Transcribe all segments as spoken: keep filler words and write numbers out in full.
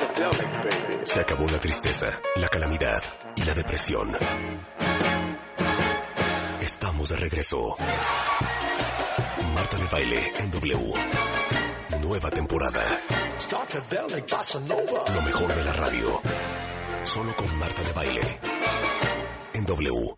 Se acabó la tristeza, la calamidad y la depresión. Estamos de regreso. Marta de Baile en W. Nueva temporada. Lo mejor de la radio. Solo con Marta de Baile en W.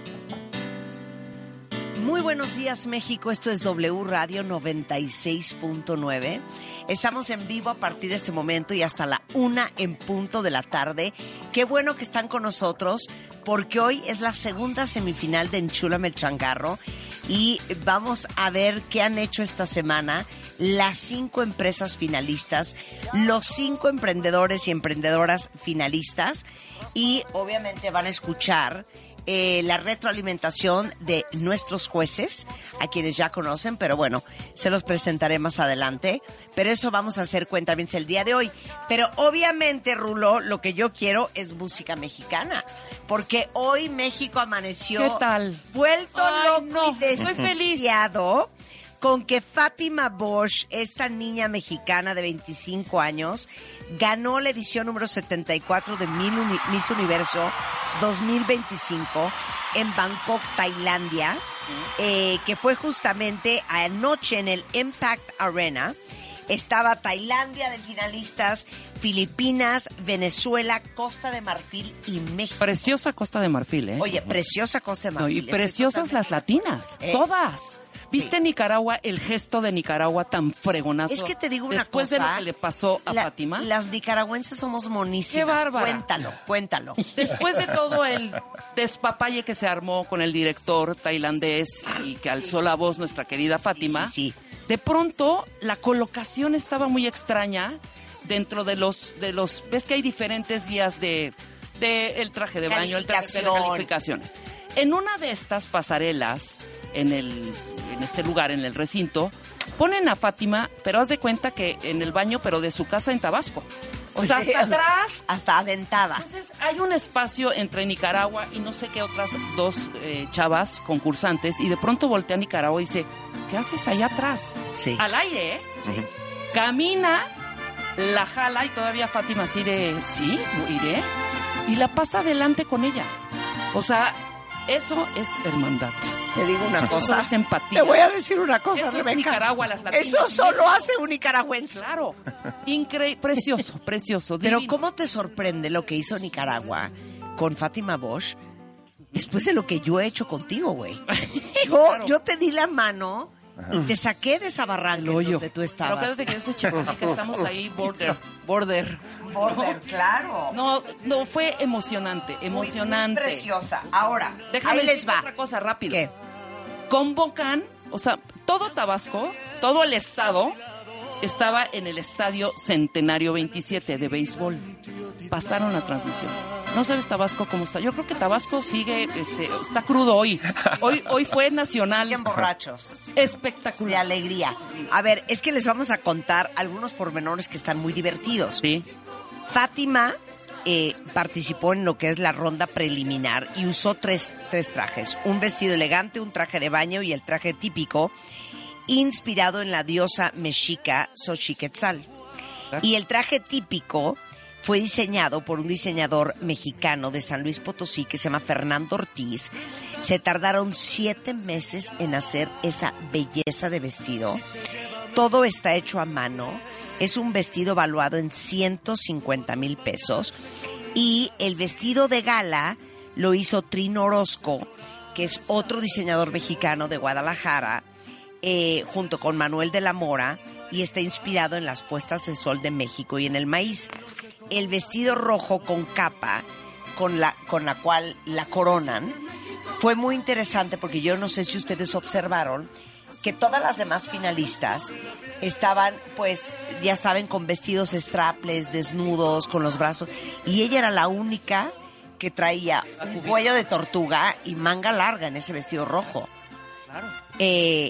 Muy buenos días, México. Esto es W Radio noventa y seis punto nueve. Estamos en vivo a partir de este momento y hasta la una en punto de la tarde. Qué bueno que están con nosotros, porque hoy es la segunda semifinal de Enchúlame el Changarro y vamos a ver qué han hecho esta semana las cinco empresas finalistas, los cinco emprendedores y emprendedoras finalistas, y obviamente van a escuchar Eh, la retroalimentación de nuestros jueces, a quienes ya conocen, pero bueno, se los presentaré más adelante. Pero eso vamos a hacer cuentavientes el día de hoy. Pero obviamente, Rulo, lo que yo quiero es música mexicana, porque hoy México amaneció ¿Qué tal? vuelto Ay, loco no, y estoy feliz. desquiciado con que Fátima Bosch, esta niña mexicana de veinticinco años, ganó la edición número setenta y cuatro de Miss Universo dos mil veinticinco en Bangkok, Tailandia, eh, que fue justamente anoche en el Impact Arena. Estaba Tailandia de finalistas, Filipinas, Venezuela, Costa de Marfil y México. Preciosa Costa de Marfil, ¿eh? Oye, preciosa Costa de No, Marfil. y preciosas las latinas, ¿Eh? todas. ¿Viste Sí. Nicaragua, el gesto de Nicaragua tan fregonazo? Es que te digo una Después cosa. de lo que le pasó a la, Fátima. Las nicaragüenses somos monísimas. ¡Qué bárbara! Cuéntalo, cuéntalo. Después de todo el despapalle que se armó con el director tailandés y que alzó la voz nuestra querida Fátima, Sí, sí. de pronto la colocación estaba muy extraña dentro de los, de los, ves que hay diferentes días de, de el traje de baño, el traje de Calificación. calificaciones. En una de estas pasarelas, en el, en este lugar, en el recinto, ponen a Fátima, pero haz de cuenta que en el baño, pero de su casa en Tabasco. O sea, Sí, hasta atrás. Hasta aventada. Entonces, hay un espacio entre Nicaragua y no sé qué otras dos eh, chavas concursantes, y de pronto voltea a Nicaragua y dice, ¿qué haces allá atrás? Sí. Al aire, ¿eh? Sí. Camina, la jala y todavía Fátima así de, sí, iré, y la pasa adelante con ella. O sea, eso es hermandad. Te digo una Eso cosa. es empatía. Te voy a decir una cosa, Eso es Rebeca. Nicaragua, las latinas. Eso solo hace un nicaragüense. Claro. Increíble, precioso, precioso. Pero divino. ¿cómo te sorprende lo que hizo Nicaragua con Fátima Bosch después de lo que yo he hecho contigo, güey? Yo, Claro. yo te di la mano y te saqué de esa barranca El hoyo. donde tú estabas. Pero acuérdate que yo soy chiquitita, estamos ahí border, border. Border, claro. No, no, fue emocionante, emocionante. Muy, muy preciosa. Ahora, Déjame ahí les decirte va. otra cosa rápido. ¿Qué? Convocan, o sea, todo Tabasco, todo el estado estaba en el Estadio Centenario veintisiete de béisbol. Pasaron la transmisión. No sabes Tabasco cómo está. Yo creo que Tabasco sigue, este, está crudo hoy. Hoy, hoy fue nacional. Siguen borrachos. Espectacular. De alegría. A ver, es que les vamos a contar algunos pormenores que están muy divertidos. Sí. Fátima eh, participó en lo que es la ronda preliminar y usó tres, tres trajes. Un vestido elegante, un traje de baño y el traje típico, inspirado en la diosa mexica Xochiquetzal. Y el traje típico fue diseñado por un diseñador mexicano de San Luis Potosí que se llama Fernando Ortiz. Se tardaron siete meses en hacer esa belleza de vestido. Todo está hecho a mano. Es un vestido valuado en ciento cincuenta mil pesos. Y el vestido de gala lo hizo Trino Orozco, que es otro diseñador mexicano de Guadalajara, eh, junto con Manuel de la Mora, y está inspirado en las puestas de sol de México y en el maíz. El vestido rojo con capa, con la, con la cual la coronan, fue muy interesante porque yo no sé si ustedes observaron que todas las demás finalistas estaban, pues, ya saben, con vestidos strapless, desnudos, con los brazos, y ella era la única que traía un cuello de tortuga y manga larga en ese vestido rojo. Claro. Eh,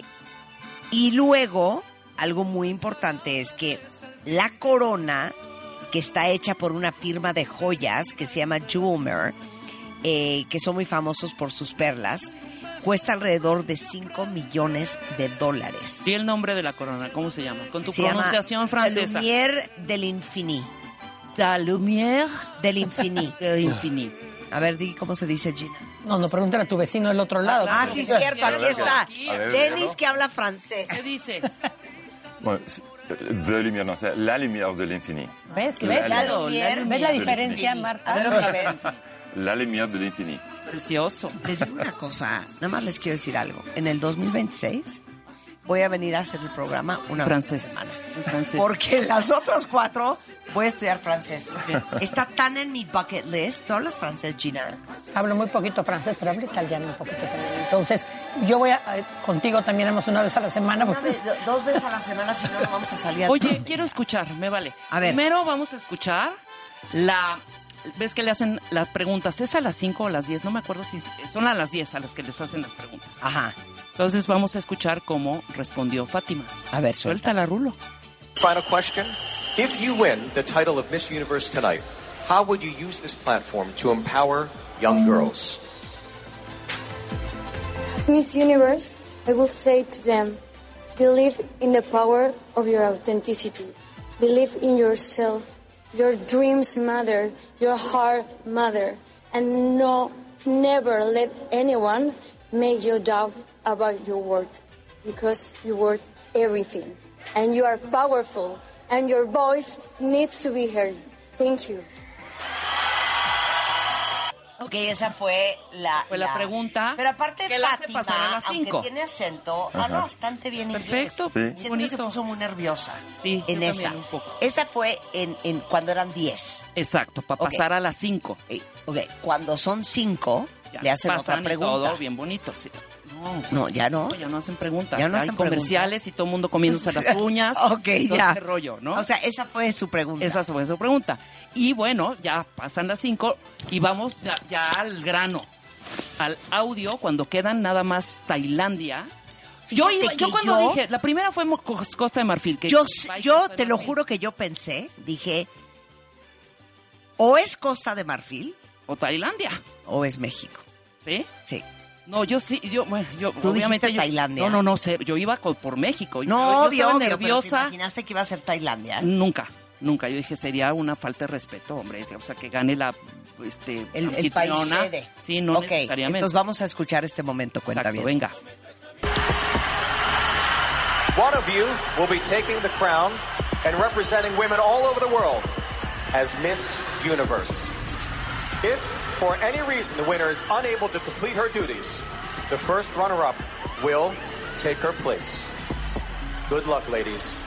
y luego, algo muy importante es que la corona, que está hecha por una firma de joyas que se llama Jewelmer, eh, que son muy famosos por sus perlas, cuesta alrededor de cinco millones de dólares. ¿Y el nombre de la corona? ¿Cómo se llama? Con tu Se pronunciación llama francesa. Lumière de l'Infini. La lumière del infini. del infini. A ver, di cómo se dice, Gina. No, no, pregúntale a tu vecino del otro lado. Ah, sí, cierto, aquí está. Aquí. A ver, Denis, dígalo. que habla francés. ¿Qué dice? Bueno, c'est- de lumière, non, c'est la lumière de l'infini. ¿Ves? La ¿Ves? La lumière. lumière. ¿Ves la del diferencia, infinito. Marta? A ver, otra vez. La lumière de l'infini. Precioso. Les digo una cosa, nada más les quiero decir algo. En el dos mil veintiséis voy a venir a hacer el programa una vez Francés. por semana. En francés. Porque las otras cuatro voy a estudiar francés. Está tan en mi bucket list. ¿Tú hablas francés, Gina? Hablo muy poquito francés, pero hablo italiano un poquito también. Entonces, yo voy a, eh, contigo también vamos una vez a la semana. Una Porque... vez, dos veces a la semana, si no, no vamos a salir. Oye, quiero escuchar, me vale. A ver. Primero vamos a escuchar la... ¿Ves que le hacen las preguntas? ¿Es a las cinco o a las diez? No me acuerdo si son a las diez a las que les hacen las preguntas. Ajá. Entonces vamos a escuchar cómo respondió Fátima. A ver, suelta. Suéltala, Rulo. Final question. If you win the title of Miss Universe tonight, how would you use this platform to empower young girls? As Miss Universe, I will say to them, believe in the power of your authenticity. Believe in yourself. Your dreams matter. Your heart matter. And no, never let anyone make you doubt about your worth. Because you're worth everything. And you are powerful. And your voice needs to be heard. Thank you. Ok, esa fue la... Fue la pregunta Pero aparte, que la hace Fátima, pasar a las cinco. aunque tiene acento, habla bastante bien inglés. Perfecto, Sí. Siento que se bonito. puso muy nerviosa Sí, en yo esa. también un poco. Esa fue en, en cuando eran diez. Exacto, para Ok. pasar a las cinco. Eh, ok, cuando son cinco, Ya le hacen pasan otra y pregunta. todo bien bonito, sí. No, No, ya no. no, ya no hacen preguntas. Ya no Hay hacen comerciales y todo el mundo comiéndose las uñas. Ok, todo ya. ese rollo, ¿no? O sea, esa fue su pregunta. Esa fue su pregunta. Y bueno, ya pasan las cinco y vamos ya, ya al grano, al audio, cuando quedan nada más Tailandia. Yo, Fíjate iba- yo que cuando yo- dije, la primera fue Mo- Cos- Costa de Marfil. Que Yo, Bye, yo Costa de te lo Marfil. juro que yo pensé, dije, o es Costa de Marfil O Tailandia, o es México. ¿sí? Sí. No, yo sí, yo, bueno, yo Tú obviamente dijiste yo- Tailandia. No, no, no sé, yo iba con- por México. Yo- No, yo, obvio, estaba obvio, pero ¿te nerviosa. imaginaste que iba a ser Tailandia? Nunca, nunca. Yo dije, sería una falta de respeto, hombre. O sea, que gane la este, El, el país anfitriona. sede. Sí, no Ok, necesariamente. entonces vamos a escuchar este momento, cuenta Exacto, bien. venga. One of you will be taking the crown and representing women all over the world as Miss Universe. If, for any reason, the winner is unable to complete her duties, the first runner-up will take her place. Good luck, ladies.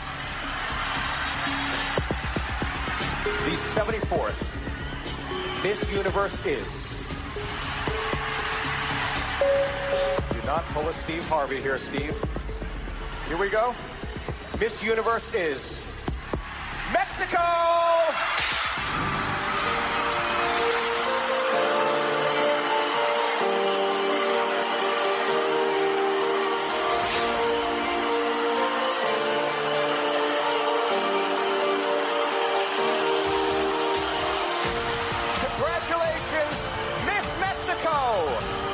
The seventy-fourth Miss Universe is... Do not pull a Steve Harvey here, Steve. Here we go. Miss Universe is Mexico! Congratulations, Miss Mexico!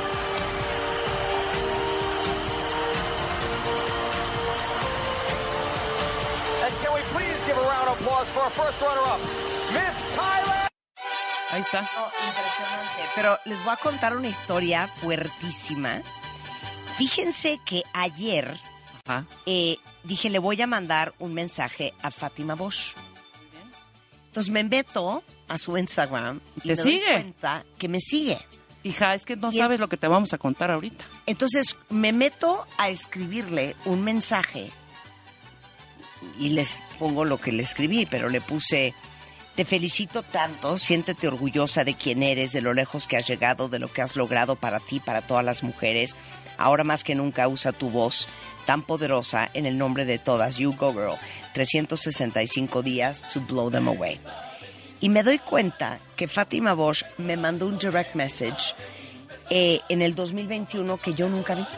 And can we please give a round of applause for our first runner-up, Miss Thailand? Ahí está. No, impresionante. Pero les voy a contar una historia fuertísima. Fíjense que ayer Ajá. eh, dije, le voy a mandar un mensaje a Fátima Bosch. Entonces me meto a su Instagram y ¿Te me doy sigue? cuenta que me sigue. Hija, es que no Y el- sabes lo que te vamos a contar ahorita. Entonces me meto a escribirle un mensaje y les pongo lo que le escribí, pero le puse: te felicito tanto, siéntete orgullosa de quién eres, de lo lejos que has llegado, de lo que has logrado para ti, para todas las mujeres. Ahora más que nunca usa tu voz tan poderosa en el nombre de todas. You go girl. trescientos sesenta y cinco días to blow them away. Y me doy cuenta que Fátima Bosch me mandó un direct message eh, en el dos mil veintiuno que yo nunca vi.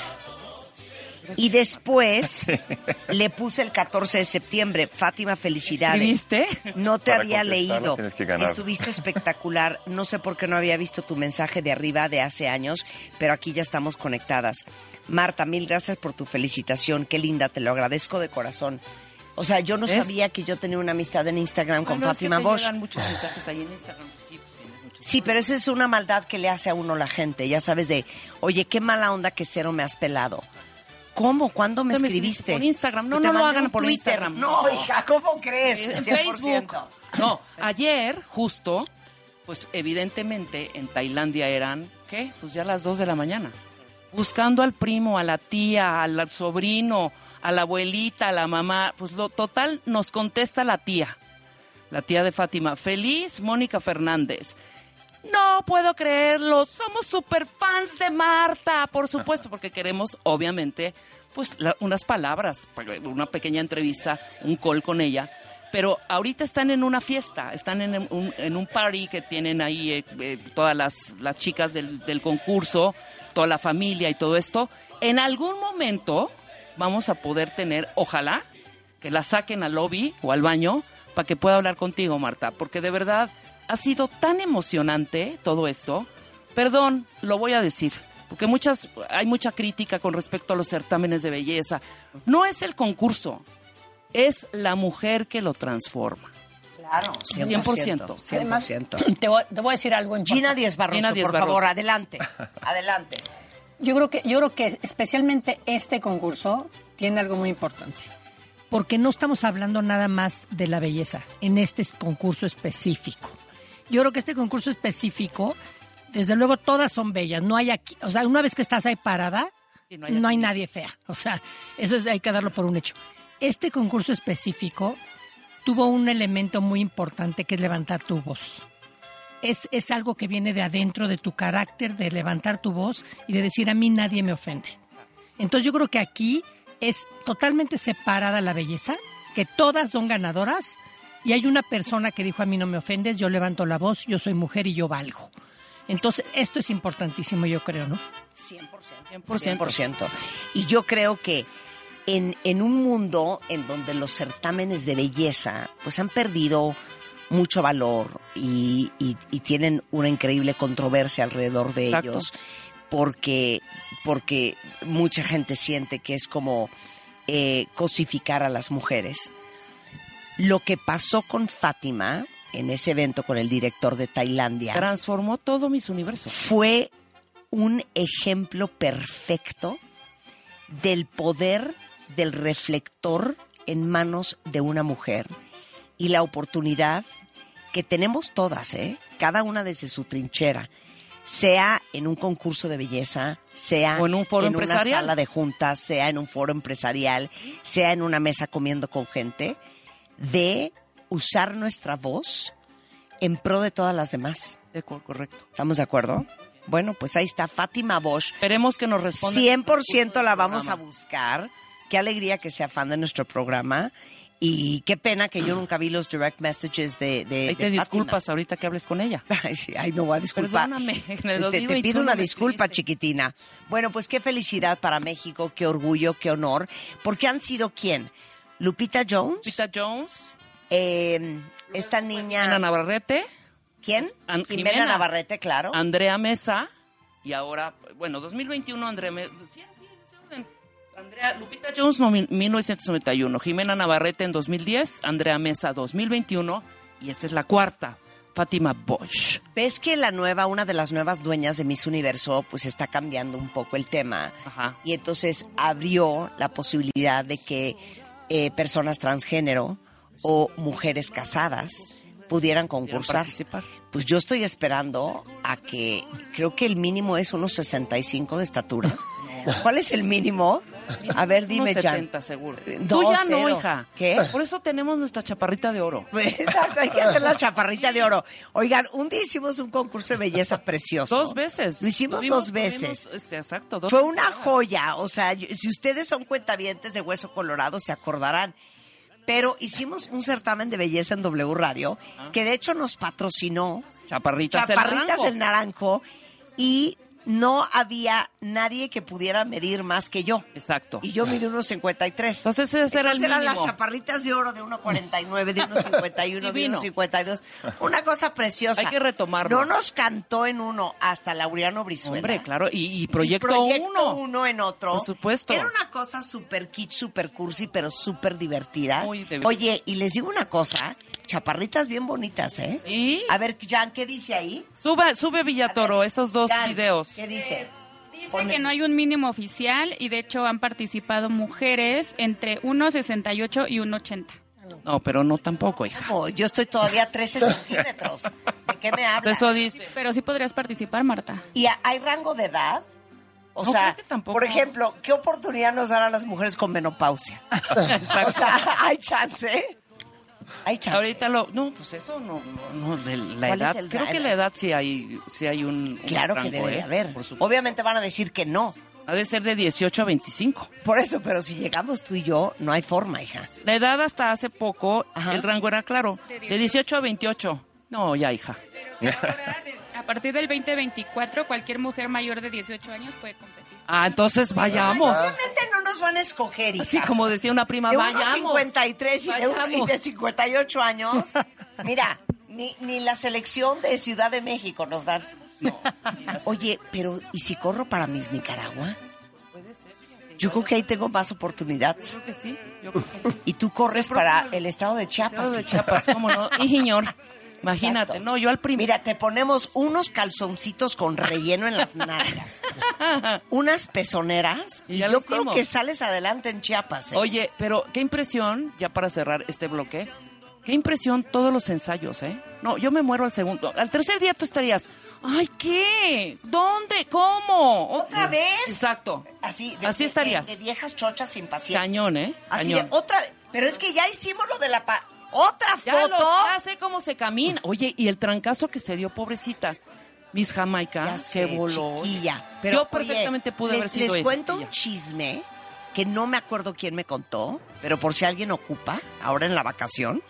Y después le puse el catorce de septiembre. Fátima, felicidades. ¿Escribiste? No te Para había contestarlo leído. tienes que ganar. Estuviste espectacular. No sé por qué no había visto tu mensaje de arriba de hace años, pero aquí ya estamos conectadas. Marta, mil gracias por tu felicitación. Qué linda, te lo agradezco de corazón. O sea, yo no ¿ves? sabía que yo tenía una amistad en Instagram con Bueno, Fátima es que te Bosch. llegan muchos mensajes ahí en Instagram. Sí, pues, tienes muchos Sí, pero eso es una maldad que le hace a uno la gente. Ya sabes de, oye, qué mala onda que cero me has pelado. ¿Cómo? ¿Cuándo me Te me escribiste? por Instagram. No, Que te no lo mandé hagan un por Twitter. Instagram. No, hija, ¿cómo crees? En cien por Facebook. ciento. No, ayer, justo, pues evidentemente en Tailandia eran, ¿qué? Pues ya las dos de la mañana. Buscando al primo, a la tía, al sobrino, a la abuelita, a la mamá. Pues lo total nos contesta la tía, la tía de Fátima. Feliz Mónica Fernández. No puedo creerlo, somos super fans de Marta, por supuesto, porque queremos, obviamente, pues la- unas palabras, una pequeña entrevista, un call con ella. Pero ahorita están en una fiesta, están en un, en un party que tienen ahí eh, eh, todas las, las chicas del, del concurso, toda la familia y todo esto. En algún momento vamos a poder tener, ojalá, que la saquen al lobby o al baño para que pueda hablar contigo, Marta, porque de verdad ha sido tan emocionante todo esto. Perdón, lo voy a decir, porque muchas hay mucha crítica con respecto a los certámenes de belleza. No es el concurso, es la mujer que lo transforma. Claro, cien por ciento. cien por ciento. Te voy, te voy a decir algo importante. Gina Díaz Barroso, Gina Díaz por Barroso. favor, adelante. Adelante. Yo creo que yo creo que especialmente este concurso tiene algo muy importante. Porque no estamos hablando nada más de la belleza en este concurso específico. Yo creo que este concurso específico, desde luego todas son bellas. No hay aquí, o sea, una vez que estás ahí parada, Sí, no no hay, hay aquí. nadie fea. O sea, eso es, hay que darlo por un hecho. Este concurso específico tuvo un elemento muy importante que es levantar tu voz. Es, es algo que viene de adentro de tu carácter, de levantar tu voz y de decir a mí nadie me ofende. Entonces yo creo que aquí es totalmente separada la belleza, que todas son ganadoras y hay una persona que dijo a mí no me ofendes, yo levanto la voz, yo soy mujer y yo valgo. Entonces esto es importantísimo, yo creo, ¿no? cien por ciento. cien por ciento. cien por ciento. Y yo creo que en, en un mundo en donde los certámenes de belleza pues han perdido mucho valor y, y- y tienen una increíble controversia alrededor de Exacto. ellos porque, porque mucha gente siente que es como eh, cosificar a las mujeres. Lo que pasó con Fátima en ese evento con el director de Tailandia Transformó todo mis universos. fue un ejemplo perfecto del poder del reflector en manos de una mujer y la oportunidad que tenemos todas, ¿eh? Cada una desde su trinchera, sea en un concurso de belleza, sea O en un foro en una empresarial. sala de juntas, sea en un foro empresarial, sea en una mesa comiendo con gente, de usar nuestra voz en pro de todas las demás. Eh, cor- Correcto. ¿Estamos de acuerdo? Bueno, pues ahí está Fátima Bosch. Esperemos que nos responda. cien por ciento la vamos a Programa. buscar. Qué alegría que sea fan de nuestro programa. Y qué pena que yo nunca vi los direct messages de, de, Ahí de te Fátima. disculpas ahorita que hables con ella. Ay, sí, ay, me voy a disculpar. Perdóname, en el Te- dos te, mil te pido veintiuno una me disculpa, escribiste. chiquitina. Bueno, pues qué felicidad para México, qué orgullo, qué honor. Porque han sido quién? Lupita Jones, Lupita Jones, eh, esta niña, Ana Navarrete, ¿quién? An- Jimena, Jimena. Navarrete, claro. Andrea Mesa y ahora, bueno, dos mil veintiuno Andrea Mesa. Sí, sí, en ese orden. Andrea, Lupita Jones, no, mil novecientos noventa y uno. Jimena Navarrete en dos mil diez. Andrea Mesa, dos mil veintiuno. Y esta es la cuarta, Fátima Bosch. ¿Ves que la nueva, una de las nuevas dueñas de Miss Universo, pues está cambiando un poco el tema? Ajá. Y entonces abrió la posibilidad de que eh, personas transgénero o mujeres casadas pudieran concursar. participar. Pues yo estoy esperando a que, creo que el mínimo es unos sesenta y cinco de estatura. ¿Cuál es el mínimo? A ver, dime, Unos Jan. setenta seguro. No, Tú ya no, cero. hija. ¿Qué? Por eso tenemos nuestra chaparrita de oro. Exacto, hay que hacer la chaparrita de oro. Oigan, un día hicimos un concurso de belleza precioso. Dos veces. Lo hicimos Tuvimos- dos veces. tuvimos, este, exacto, dos Fue una joya, o sea, yo- si ustedes son cuentavientes de Hueso Colorado se acordarán. Pero hicimos un certamen de belleza en W Radio, que de hecho nos patrocinó Chaparritas, el Chaparritas Naranjo. el Naranjo, y no había nadie que pudiera medir más que yo. Exacto. Y yo mido uno cincuenta y tres. Entonces ese era el Entonces eran mínimo. las chaparritas de oro de uno cuarenta y nueve, de uno cincuenta y uno, de Divino. uno cincuenta y dos. Una cosa preciosa. Hay que retomarlo. No nos cantó en uno hasta Laureano Brizuela. Hombre, claro. Y, y Proyecto, Y Proyecto Uno. Uno en otro. Por supuesto. Era una cosa súper kitsch, súper cursi, pero súper divertida. Muy de- Oye, y les digo una cosa, chaparritas bien bonitas, ¿eh? Sí. A ver, Jan, ¿qué dice ahí? Sube, sube Villatoro, esos dos Jan, videos. ¿qué dice? Dice que no hay un mínimo oficial y de hecho han participado mujeres entre uno sesenta y ocho y uno ochenta. No, pero no tampoco, hija. Oh, yo estoy todavía a trece centímetros. ¿De qué me hablas? Eso dice. Pero sí podrías participar, Marta. ¿Y a- hay rango de edad? O No, sea, creo que tampoco. por ejemplo, ¿qué oportunidad nos dan a las mujeres con menopausia? Exacto. O sea, ¿hay chance? Hay chance. Ahorita lo... No, pues eso no, no, no, de la ¿Cuál es edad. el Creo rango? que la edad sí hay, sí hay un, un Claro que rango, debe de ¿eh? haber. Por supuesto. Obviamente van a decir que no. Ha de ser de dieciocho a veinticinco. Por eso, pero si llegamos tú y yo, no hay forma, hija. La edad hasta hace poco, Ajá. el rango era claro. De dieciocho a veintiocho. No, ya, hija. A partir del veinte veinticuatro, cualquier mujer mayor de dieciocho años puede competir. Ah, entonces vayamos. Obviamente no nos van a escoger, hija. Así como decía una prima, de vayamos. unos cincuenta y tres y de, uno- y Vayamos. de cincuenta y ocho años. Mira, ni, ni la selección de Ciudad de México nos dan. Oye, pero ¿y si corro para Miss Nicaragua? Yo creo que ahí tengo más oportunidad. Creo que sí, yo creo que sí. Y tú corres para el estado de Chiapas. Estado de hija. Chiapas, cómo no. Y señor, imagínate. Exacto. No, yo al primer... Mira, te ponemos unos calzoncitos con relleno en las nalgas, unas pezoneras, y Ya yo lo creo hicimos. que sales adelante en Chiapas. ¿eh? Oye, pero qué impresión, ya para cerrar este bloque, qué impresión todos los ensayos, ¿eh? No, yo me muero al segundo. Al tercer día tú estarías, ay, ¿qué? ¿Dónde? ¿Cómo? ¿Otra vez? Exacto. Así, de, Así de- estarías. De, de viejas chochas impacientes. Cañón, ¿eh? Así Cañón. de otra, pero es que ya hicimos lo de la pa otra Ya, foto. lo- ya sé cómo se camina. Oye, y el trancazo que se dio, pobrecita. Miss Jamaica, Ya que sé, voló. chiquilla. Yo oye, perfectamente pude les, haber sido Les esa, cuento un chiquilla. chisme que no me acuerdo quién me contó, pero por si alguien ocupa, ahora en la vacación,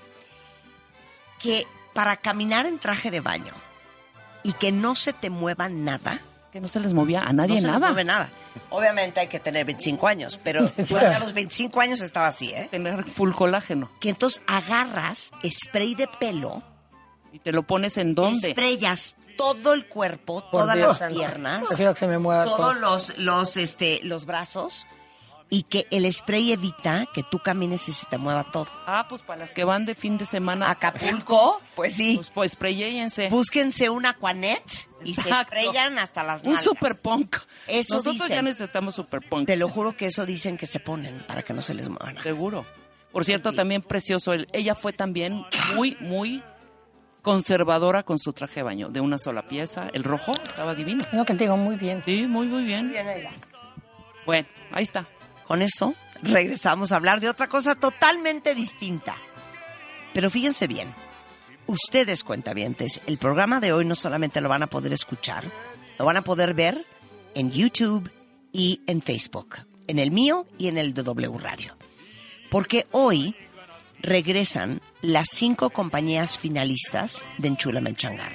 que para caminar en traje de baño y que no se te mueva nada, Que no se les movía a nadie no se les nada. mueve nada. Obviamente hay que tener veinticinco años, pero yo a los veinticinco años estaba así, ¿eh? Tener full colágeno. Que entonces agarras spray de pelo, ¿Y te lo pones en dónde? estrellas todo el cuerpo, Por todas Dios las santo. piernas, Prefiero que se me mueva todo. todos los, los, este, los brazos, y que el spray evita que tú camines y se te mueva todo. Ah, pues para las que van de fin de semana. Acapulco, pues sí. Pues, pues sprayéense. Búsquense un Aquanet y se Exacto. sprayan hasta las Un nalgas. super punk. Eso Nosotros dicen. ya necesitamos super punk. Te lo juro que eso dicen que se ponen para que no se les mueva nada. Seguro. Por cierto, también precioso. el- ella fue también muy, muy conservadora con su traje de baño. De una sola pieza. El rojo estaba divino. Es lo que te digo, muy bien. Sí, muy, muy bien. Bueno, ahí está. Con eso regresamos a hablar de otra cosa totalmente distinta. Pero fíjense bien, ustedes cuentavientes, el programa de hoy no solamente lo van a poder escuchar, lo van a poder ver en YouTube y en Facebook, en el mío y en el de W Radio. Porque hoy regresan las cinco compañías finalistas de Enchúlame el Changarro.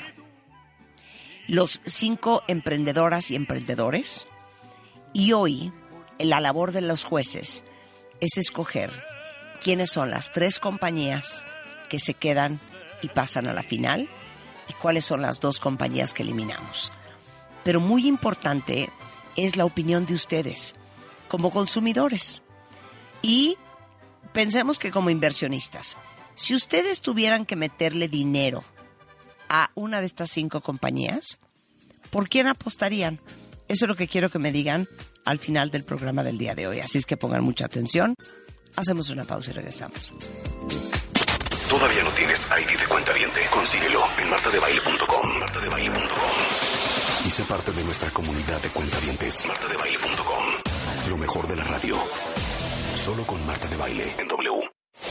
Los cinco emprendedoras y emprendedores. Y hoy la labor de los jueces es escoger quiénes son las tres compañías que se quedan y pasan a la final y cuáles son las dos compañías que eliminamos. Pero muy importante es la opinión de ustedes como consumidores y pensemos que como inversionistas. Si ustedes tuvieran que meterle dinero a una de estas cinco compañías, ¿por quién apostarían? Eso es lo que quiero que me digan al final del programa del día de hoy. Así es que pongan mucha atención. Hacemos una pausa y regresamos. ¿Todavía no tienes I D de cuentaviente? Consíguelo en marta de baile punto com. marta de baile punto com. Y sé parte de nuestra comunidad de cuentavientes. marta de baile punto com. Lo mejor de la radio. Solo con Marta de Baile en W.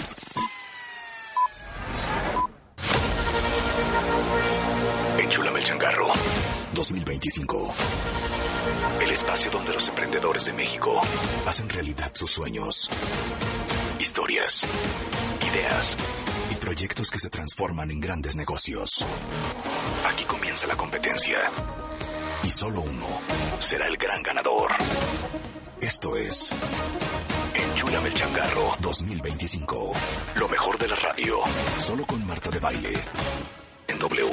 Enchúlame el Changarro dos mil veinticinco. El espacio donde los emprendedores de México hacen realidad sus sueños, historias, ideas y proyectos que se transforman en grandes negocios. Aquí comienza la competencia. y solo uno será el gran ganador. Esto es Enchúlame el Changarro dos mil veinticinco. Lo mejor de la radio, solo con Marta de Baile, en W.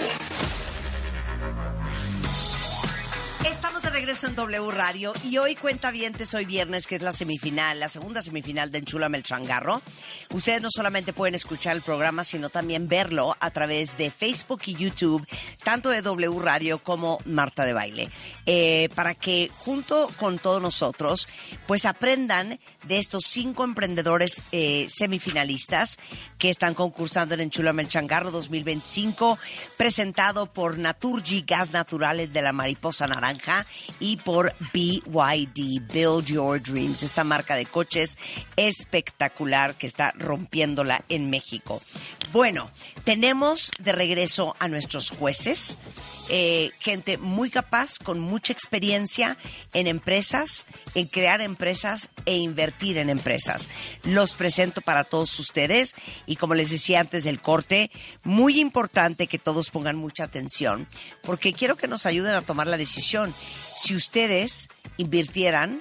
Estamos de regreso en W Radio y hoy cuentavientes, hoy viernes, que es la semifinal, la segunda semifinal de Enchúlame el Changarro. Ustedes no solamente pueden escuchar el programa, sino también verlo a través de Facebook y YouTube, tanto de W Radio como Marta de Baile, eh, para que junto con todos nosotros, pues aprendan de estos cinco emprendedores eh, semifinalistas que están concursando en Enchúlame el Changarro dos mil veinticinco, presentado por Naturgy, Gas Naturales de la Mariposa Naranja, y por B Y D, Build Your Dreams, esta marca de coches espectacular que está rompiéndola en México. Bueno, tenemos de regreso a nuestros jueces, eh, gente muy capaz, con mucha experiencia en empresas, en crear empresas e invertir en empresas. Los presento para todos ustedes y, como les decía antes del corte, muy importante que todos pongan mucha atención, porque quiero que nos ayuden a tomar la decisión. Si ustedes invirtieran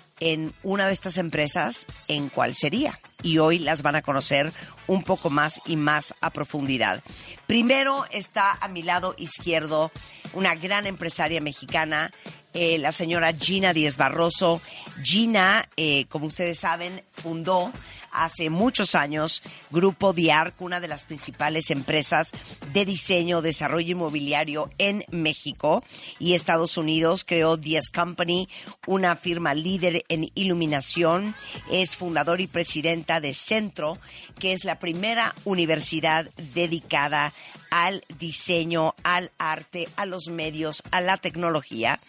en una de estas empresas, ¿en cuál sería? Y hoy las van a conocer un poco más y más a profundidad. Primero está a mi lado izquierdo una gran empresaria mexicana, eh, la señora Gina Díez Barroso. Gina, eh, como ustedes saben, fundó hace muchos años Grupo Diarc, una de las principales empresas de diseño, desarrollo inmobiliario en México y Estados Unidos. Creó Díez Company, una firma líder en iluminación. Es fundadora y presidenta de Centro, que es la primera universidad dedicada al diseño, al arte, a los medios, a la tecnología,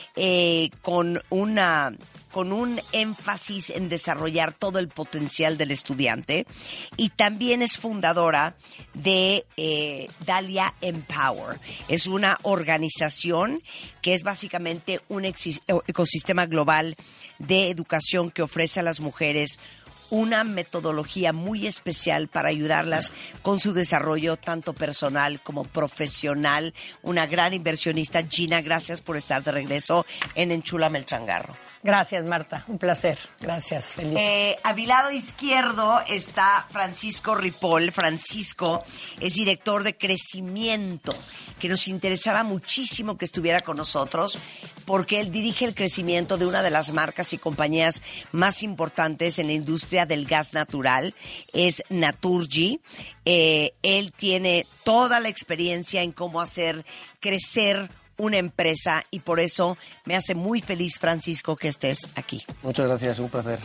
eh, con una... con un énfasis en desarrollar todo el potencial del estudiante, y también es fundadora de eh, Dalia Empower. Es una organización que es básicamente un ecosistema global de educación que ofrece a las mujeres una metodología muy especial para ayudarlas con su desarrollo tanto personal como profesional. Una gran inversionista. Gina, gracias por estar de regreso en Enchúlame el Changarro. Gracias, Marta. Un placer. Gracias. Feliz. Eh, a mi lado izquierdo está Francisco Ripoll. Francisco es director de crecimiento, que nos interesaba muchísimo que estuviera con nosotros, porque él dirige el crecimiento de una de las marcas y compañías más importantes en la industria del gas natural. Es Naturgy. Eh, él tiene toda la experiencia en cómo hacer crecer una empresa, y por eso me hace muy feliz, Francisco, que estés aquí. Muchas gracias, un placer.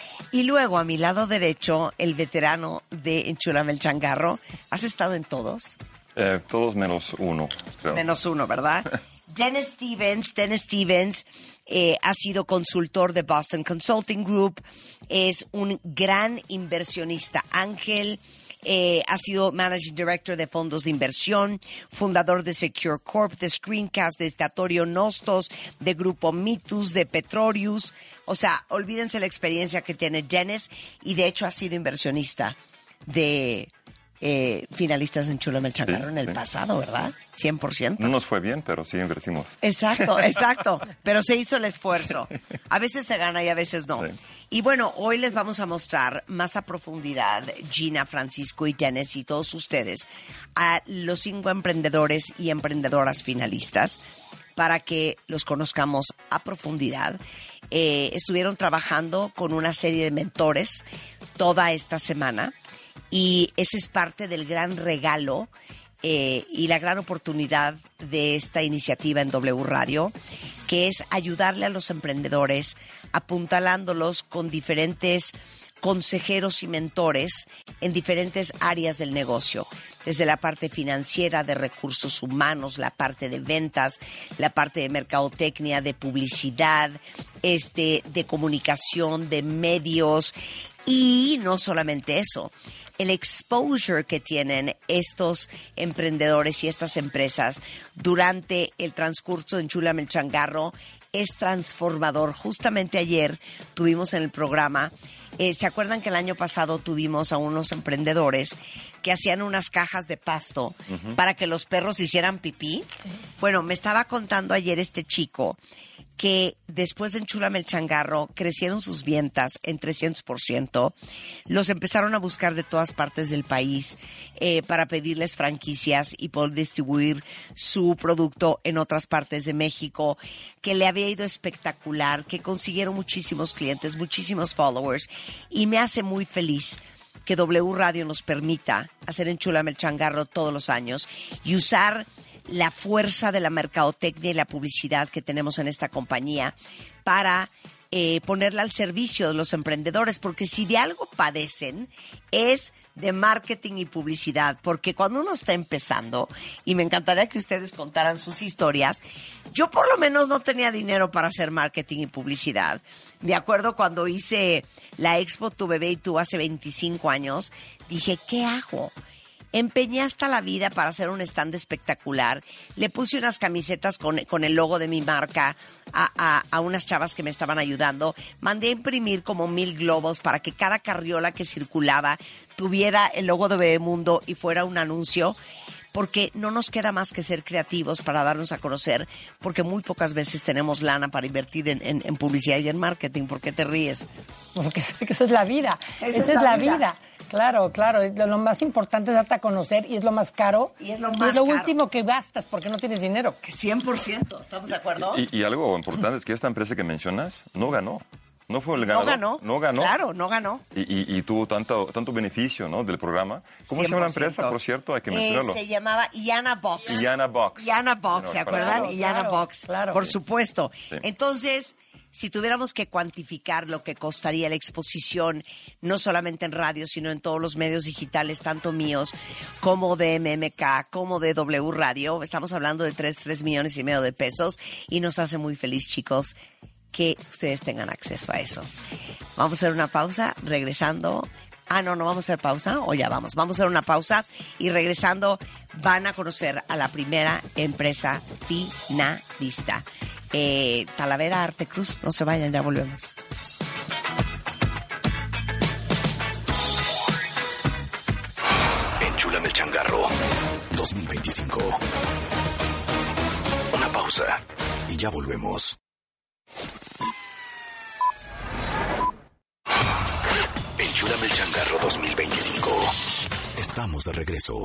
Y luego, a mi lado derecho, el veterano de Enchúlame el Changarro. ¿Has estado en todos? Eh, todos menos uno, creo. Menos uno, ¿verdad? Dennis Stevens. Dennis Stevens eh, ha sido consultor de Boston Consulting Group. Es un gran inversionista ángel. Eh, ha sido Managing Director de fondos de inversión, fundador de Secure Corp, de Screencast, de Estatorio Nostos, de Grupo Mitus, de Petroleus. O sea, olvídense la experiencia que tiene Dennis, y de hecho ha sido inversionista de eh, finalistas en Enchúlame el Changarro sí, en el sí. pasado, ¿verdad? cien por ciento. No nos fue bien, pero sí invertimos. Exacto, exacto. Pero se hizo el esfuerzo. A veces se gana y a veces no. Sí. Y bueno, hoy les vamos a mostrar más a profundidad, Gina, Francisco y Dennis y todos ustedes, a los cinco emprendedores y emprendedoras finalistas, para que los conozcamos a profundidad. Eh, estuvieron trabajando con una serie de mentores toda esta semana, y ese es parte del gran regalo eh, y la gran oportunidad de esta iniciativa en W Radio, que es ayudarle a los emprendedores, apuntalándolos con diferentes consejeros y mentores en diferentes áreas del negocio, desde la parte financiera, de recursos humanos, la parte de ventas, la parte de mercadotecnia, de publicidad, este, de comunicación, de medios, y no solamente eso, el exposure que tienen estos emprendedores y estas empresas durante el transcurso de Enchúlame el Changarro es transformador. Justamente ayer tuvimos en el programa, eh, ¿se acuerdan que el año pasado tuvimos a unos emprendedores que hacían unas cajas de pasto uh-huh. para que los perros hicieran pipí? Sí. Bueno, me estaba contando ayer este chico que después de Enchúlame el Changarro crecieron sus ventas en trescientos por ciento. Los empezaron a buscar de todas partes del país eh, para pedirles franquicias y poder distribuir su producto en otras partes de México, que le había ido espectacular, que consiguieron muchísimos clientes, muchísimos followers, y me hace muy feliz que W Radio nos permita hacer Enchúlame el Changarro todos los años y usar la fuerza de la mercadotecnia y la publicidad que tenemos en esta compañía para eh, ponerla al servicio de los emprendedores, porque si de algo padecen es de marketing y publicidad, porque cuando uno está empezando, y me encantaría que ustedes contaran sus historias, yo por lo menos no tenía dinero para hacer marketing y publicidad. Me acuerdo cuando hice la Expo Tu Bebé y Tú hace veinticinco años, dije, ¿qué hago? Empeñé hasta la vida para hacer un stand espectacular. Le puse unas camisetas con, con el logo de mi marca a, a, a unas chavas que me estaban ayudando. Mandé a imprimir como mil globos para que cada carriola que circulaba tuviera el logo de Bebemundo y fuera un anuncio. Porque no nos queda más que ser creativos para darnos a conocer, porque muy pocas veces tenemos lana para invertir en, en, en publicidad y en marketing. ¿Por qué te ríes? Porque esa es la vida. Esa, esa es, es la vida. vida. Claro, claro. Lo más importante es darte a conocer y es lo más caro. Y es lo más y es lo caro. último que gastas porque no tienes dinero. cien por ciento. ¿Estamos de acuerdo? Y, y algo importante es que esta empresa que mencionas no ganó. No fue el ganador. No ganó. No ganó. Claro, no ganó. Y, y, y tuvo tanto, tanto beneficio, ¿no? Del programa. ¿Cómo se llama la empresa, por cierto? Hay que mencionarlo. Eh, se llamaba Iana Box. Iana Box. Iana Box, No, ¿se para- acuerdan? Claro, Iana claro, Box, claro. por supuesto. Sí. Entonces, si tuviéramos que cuantificar lo que costaría la exposición, no solamente en radio, sino en todos los medios digitales, tanto míos como de M M K, como de W Radio, estamos hablando de tres, tres millones y medio de pesos, y nos hace muy feliz, chicos, que ustedes tengan acceso a eso. Vamos a hacer una pausa, regresando. Ah, no, no vamos a hacer pausa, o ya vamos. Vamos a hacer una pausa y regresando van a conocer a la primera empresa finalista. Eh, Talavera Arte Cruz, no se vayan, ya volvemos. Enchúlame el Changarro dos mil veinticinco. Una pausa y ya volvemos. Enchúlame el Changarro dos mil veinticinco. Estamos de regreso.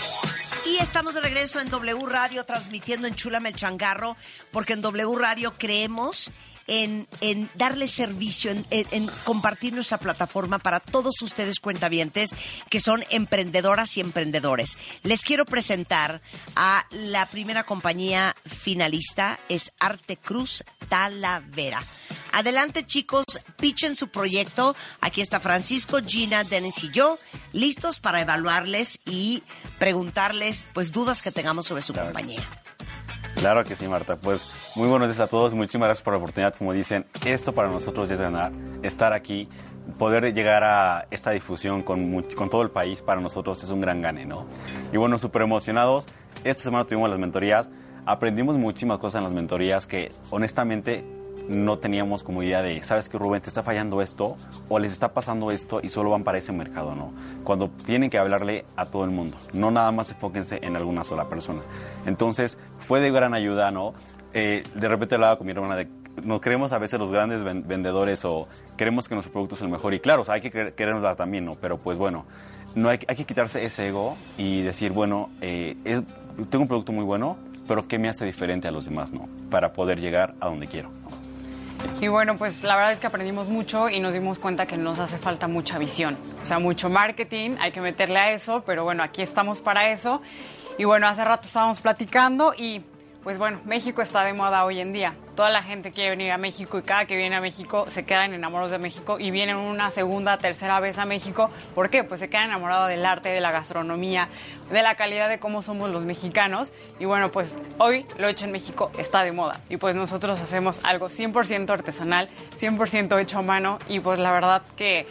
Y estamos de regreso en W Radio transmitiendo Enchúlame el Changarro, porque en W Radio creemos en, en darle servicio, en, en, en compartir nuestra plataforma para todos ustedes cuentavientes que son emprendedoras y emprendedores. Les quiero presentar a la primera compañía finalista, es Arte Cruz Talavera. Adelante, chicos, pitchen su proyecto. Aquí está Francisco, Gina, Dennis y yo, listos para evaluarles y preguntarles, pues, dudas que tengamos sobre su Claro. compañía. Claro que sí, Marta. Pues muy buenos días a todos. Muchísimas gracias por la oportunidad. Como dicen, esto para nosotros es ganar. Estar aquí, poder llegar a esta difusión con, much- con todo el país, para nosotros es un gran gane, ¿no? Y bueno, súper emocionados. Esta semana tuvimos las mentorías. Aprendimos muchísimas cosas en las mentorías que, honestamente, no teníamos como idea de, ¿sabes qué, Rubén? Te está fallando esto o les está pasando esto y solo van para ese mercado, ¿no? Cuando tienen que hablarle a todo el mundo, no nada más enfóquense en alguna sola persona. Entonces, fue de gran ayuda, ¿no? Eh, de repente hablaba con mi hermana de, nos creemos a veces los grandes ven- vendedores o queremos que nuestro producto es el mejor y claro, o sea, hay que quer- querernosla también, ¿no? Pero pues bueno, no hay, hay que quitarse ese ego y decir, bueno, eh, es, tengo un producto muy bueno, pero ¿qué me hace diferente a los demás, no? Para poder llegar a donde quiero, ¿no? Y bueno, pues la verdad es que aprendimos mucho y nos dimos cuenta que nos hace falta mucha visión. O sea, mucho marketing, hay que meterle a eso, pero bueno, aquí estamos para eso. Y bueno, hace rato estábamos platicando y pues bueno, México está de moda hoy en día. Toda la gente quiere venir a México y cada que viene a México se quedan enamorados de México y vienen una segunda, tercera vez a México. ¿Por qué? Pues se quedan enamorados del arte, de la gastronomía, de la calidad de cómo somos los mexicanos. Y bueno, pues hoy lo hecho en México está de moda. Y pues nosotros hacemos algo cien por ciento artesanal, cien por ciento hecho a mano y pues la verdad que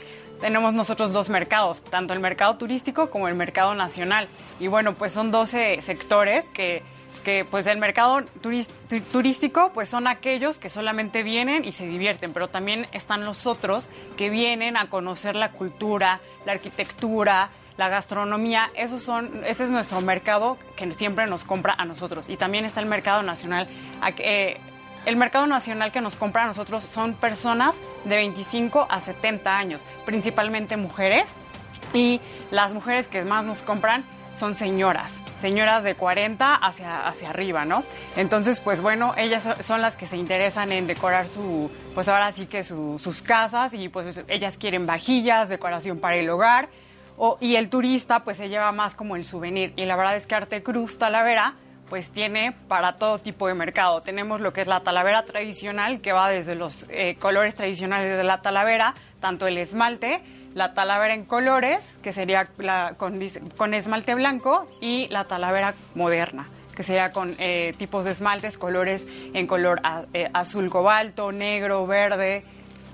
tenemos nosotros dos mercados, tanto el mercado turístico como el mercado nacional. Y bueno, pues son doce sectores que, que pues el mercado turist, turístico pues son aquellos que solamente vienen y se divierten, pero también están los otros que vienen a conocer la cultura, la arquitectura, la gastronomía. Esos son, ese es nuestro mercado que siempre nos compra a nosotros. Y también está el mercado nacional. Eh, El mercado nacional que nos compra a nosotros son personas de veinticinco a setenta años, principalmente mujeres, y las mujeres que más nos compran son señoras, señoras de cuarenta hacia, hacia arriba, ¿no? Entonces, pues bueno, ellas son las que se interesan en decorar su, pues ahora sí que su, sus casas, y pues ellas quieren vajillas, decoración para el hogar, o, y el turista pues se lleva más como el souvenir, y la verdad es que Arte Cruz Talavera pues tiene para todo tipo de mercado. Tenemos lo que es la talavera tradicional, que va desde los eh, colores tradicionales de la talavera, tanto el esmalte, la talavera en colores, que sería la, con, con esmalte blanco, y la talavera moderna, que sería con eh, tipos de esmaltes, colores en color a, eh, azul cobalto, negro, verde,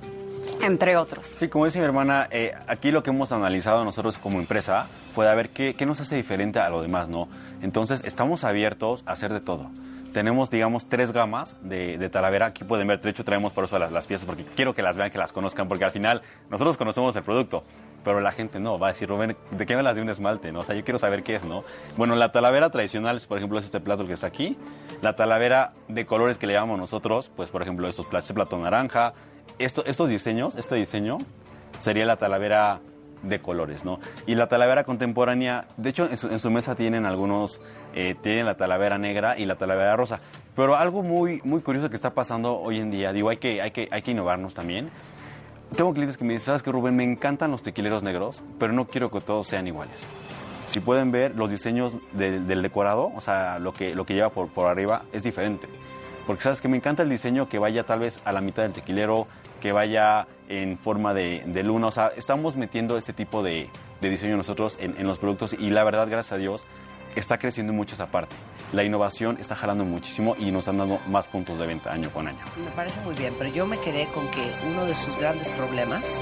entre otros. Sí, como dice mi hermana, eh, aquí lo que hemos analizado nosotros como empresa fue a ver qué, qué nos hace diferente a lo demás, ¿no? Entonces, estamos abiertos a hacer de todo. Tenemos, digamos, tres gamas de, de talavera. Aquí pueden ver, de hecho, traemos por eso las, las piezas, porque quiero que las vean, que las conozcan, porque al final nosotros conocemos el producto, pero la gente no. Va a decir, Rubén, ¿de qué me las de un esmalte, no? O sea, yo quiero saber qué es, ¿no? Bueno, la talavera tradicional, por ejemplo, es este plato que está aquí. La talavera de colores que le llamamos nosotros, pues, por ejemplo, estos, este plato naranja. Esto, estos diseños, este diseño sería la talavera de colores, ¿no? Y la talavera contemporánea, de hecho, en su, en su mesa tienen algunos, eh, tienen la talavera negra y la talavera rosa. Pero algo muy, muy curioso que está pasando hoy en día, digo, hay que, hay que, hay que innovarnos también. Tengo clientes que me dicen, ¿sabes qué, Rubén? Me encantan los tequileros negros, pero no quiero que todos sean iguales. Si pueden ver, los diseños de, del decorado, o sea, lo que, lo que lleva por, por arriba, es diferente. Porque sabes que me encanta el diseño que vaya tal vez a la mitad del tequilero, que vaya en forma de, de luna. O sea, estamos metiendo este tipo de, de diseño nosotros en, en los productos, y la verdad, gracias a Dios, está creciendo mucho esa parte. La innovación está jalando muchísimo y nos están dando más puntos de venta año con año. Me parece muy bien, pero yo me quedé con que uno de sus grandes problemas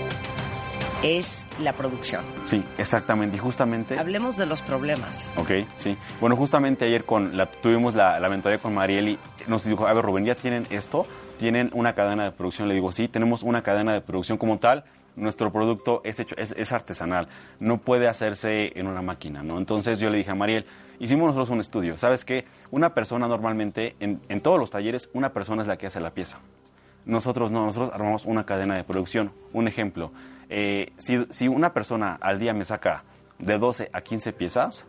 es la producción. Sí, exactamente. Y justamente... Hablemos de los problemas. Ok, sí. Bueno, justamente ayer con la, tuvimos la, la mentoría con Mariel y nos dijo, a ver, Rubén, ¿ya tienen esto? ¿Tienen una cadena de producción? Le digo, sí, tenemos una cadena de producción como tal. Nuestro producto es hecho, es, es artesanal. No puede hacerse en una máquina, ¿no? Entonces yo le dije a Mariel, hicimos nosotros un estudio. ¿Sabes qué? Una persona normalmente, en, en todos los talleres, una persona es la que hace la pieza. Nosotros no, nosotros armamos una cadena de producción. Un ejemplo, eh, si, si una persona al día me saca de doce a quince piezas,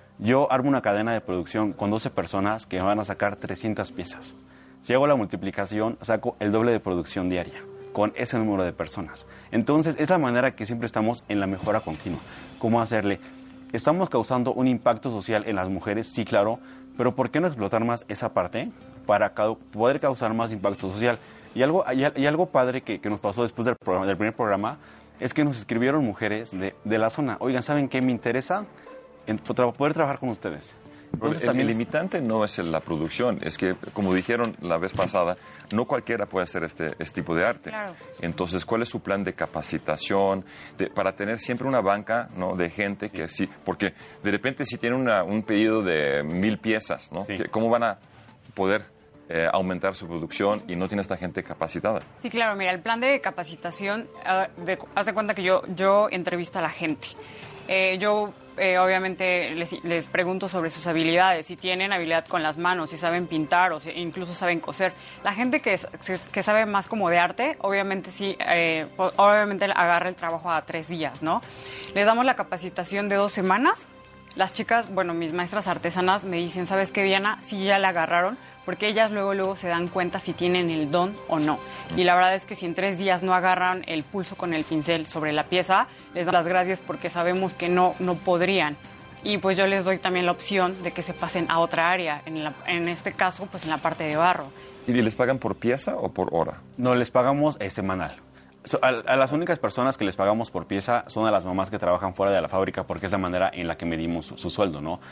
yo armo una cadena de producción con doce personas que me van a sacar trescientas piezas. Si hago la multiplicación, saco el doble de producción diaria con ese número de personas. Entonces, es la manera que siempre estamos en la mejora continua. ¿Cómo hacerle? ¿Estamos causando un impacto social en las mujeres? Sí, claro, pero ¿por qué no explotar más esa parte para ca- poder causar más impacto social? Y algo, y, y algo padre que, que nos pasó después del, programa, del primer programa es que nos escribieron mujeres de, de la zona. Oigan, ¿saben qué me interesa? En, poder trabajar con ustedes. Entonces, el, el limitante no es la producción, es que, como dijeron la vez pasada, no cualquiera puede hacer este, este tipo de arte. Claro. Entonces, ¿cuál es su plan de capacitación de, para tener siempre una banca, ¿no?, de gente que sí? Porque de repente si tienen una, un pedido de mil piezas, ¿no? Sí. ¿Cómo van a poder eh, aumentar su producción y no tiene esta gente capacitada? Sí, claro, mira, el plan de capacitación, uh, de, haz de cuenta que yo, yo entrevisto a la gente. Eh, yo eh, obviamente les, les pregunto sobre sus habilidades, si tienen habilidad con las manos, si saben pintar o si incluso saben coser. La gente que, que sabe más como de arte, obviamente sí, eh, obviamente agarra el trabajo a tres días, ¿no? Les damos la capacitación de dos semanas. Las chicas, bueno, mis maestras artesanas me dicen, ¿sabes qué, Diana? Sí, ya la agarraron, porque ellas luego, luego se dan cuenta si tienen el don o no. Y la verdad es que si en tres días no agarran el pulso con el pincel sobre la pieza, les damos las gracias porque sabemos que no, no podrían. Y pues yo les doy también la opción de que se pasen a otra área, en, la, en este caso, pues en la parte de barro. ¿Y les pagan por pieza o por hora? No, les pagamos eh, semanal. So, a, a las únicas personas que les pagamos por pieza son a las mamás que trabajan fuera de la fábrica, porque es la manera en la que medimos su, su sueldo, ¿no?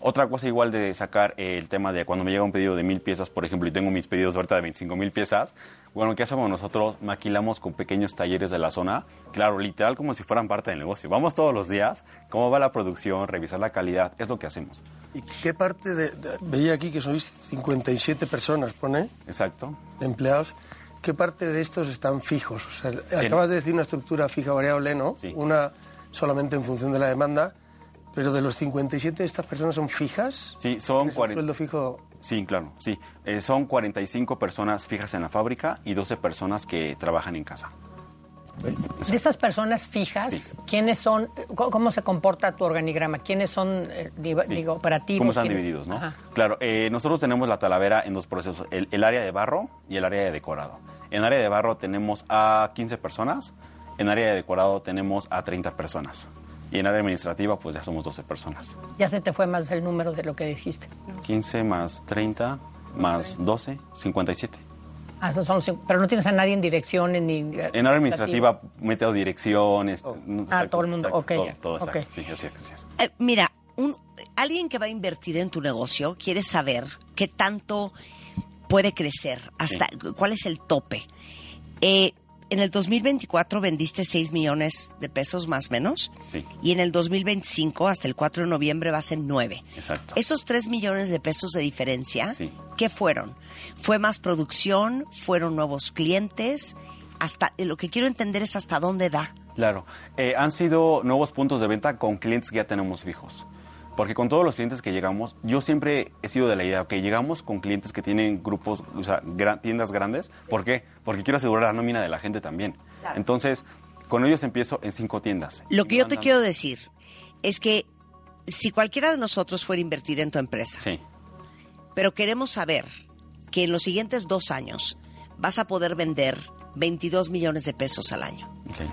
Otra cosa igual de sacar eh, el tema de cuando me llega un pedido de mil piezas, por ejemplo, y tengo mis pedidos ahorita de veinticinco mil piezas, bueno, ¿qué hacemos nosotros? Maquilamos con pequeños talleres de la zona, claro, literal como si fueran parte del negocio. Vamos todos los días, cómo va la producción, revisar la calidad, es lo que hacemos. ¿Y qué parte de, de veía aquí que sois cincuenta y siete personas, pone? Exacto. De empleados. ¿Qué parte de estos están fijos? O sea, acabas de decir una estructura fija variable, ¿no? Sí. Una solamente en función de la demanda. Pero de los cincuenta y siete, ¿estas personas son fijas? Sí, son cuarenta. ¿Un sueldo fijo? Sí, claro, sí. Eh, son cuarenta y cinco personas fijas en la fábrica y doce personas que trabajan en casa. De esas personas fijas, sí. ¿Quiénes son? ¿Cómo se comporta tu organigrama? ¿Quiénes son, eh, digo, sí. digo, operativos? ¿Cómo están ¿Quiénes? divididos, no? Ajá. Claro, eh, nosotros tenemos la Talavera en dos procesos, el, el área de barro y el área de decorado. En área de barro tenemos a quince personas, en área de decorado tenemos a treinta personas. Y en área administrativa, pues ya somos doce personas. Ya se te fue más el número de lo que dijiste. quince más treinta más doce, cincuenta y siete. Ah, esos son, pero no tienes a nadie en direcciones ni... En área administrativa, meto direcciones. Oh. Ah, todo el mundo, ok. Todo, todo okay. exacto. Sí, así es, así es. Eh, mira, un, alguien que va a invertir en tu negocio quiere saber qué tanto puede crecer, hasta sí. cuál es el tope. Eh, En el dos mil veinticuatro vendiste seis millones de pesos más o menos. Sí. Y en el dos mil veinticinco, hasta el cuatro de noviembre, va a ser nueve. Exacto. Esos tres millones de pesos de diferencia, sí. ¿qué fueron? ¿Fue más producción? ¿Fueron nuevos clientes? Hasta, lo que quiero entender es hasta dónde da. Claro. Eh, han sido nuevos puntos de venta con clientes que ya tenemos fijos. Porque con todos los clientes que llegamos, yo siempre he sido de la idea que llegamos con clientes que tienen grupos, o sea, gran, tiendas grandes. ¿Por qué? Porque quiero asegurar la nómina de la gente también. Claro. Entonces, con ellos empiezo en cinco tiendas. Lo que yo te quiero decir es que si cualquiera de nosotros fuera a invertir en tu empresa, sí. pero queremos saber que en los siguientes dos años vas a poder vender veintidós millones de pesos al año, okay.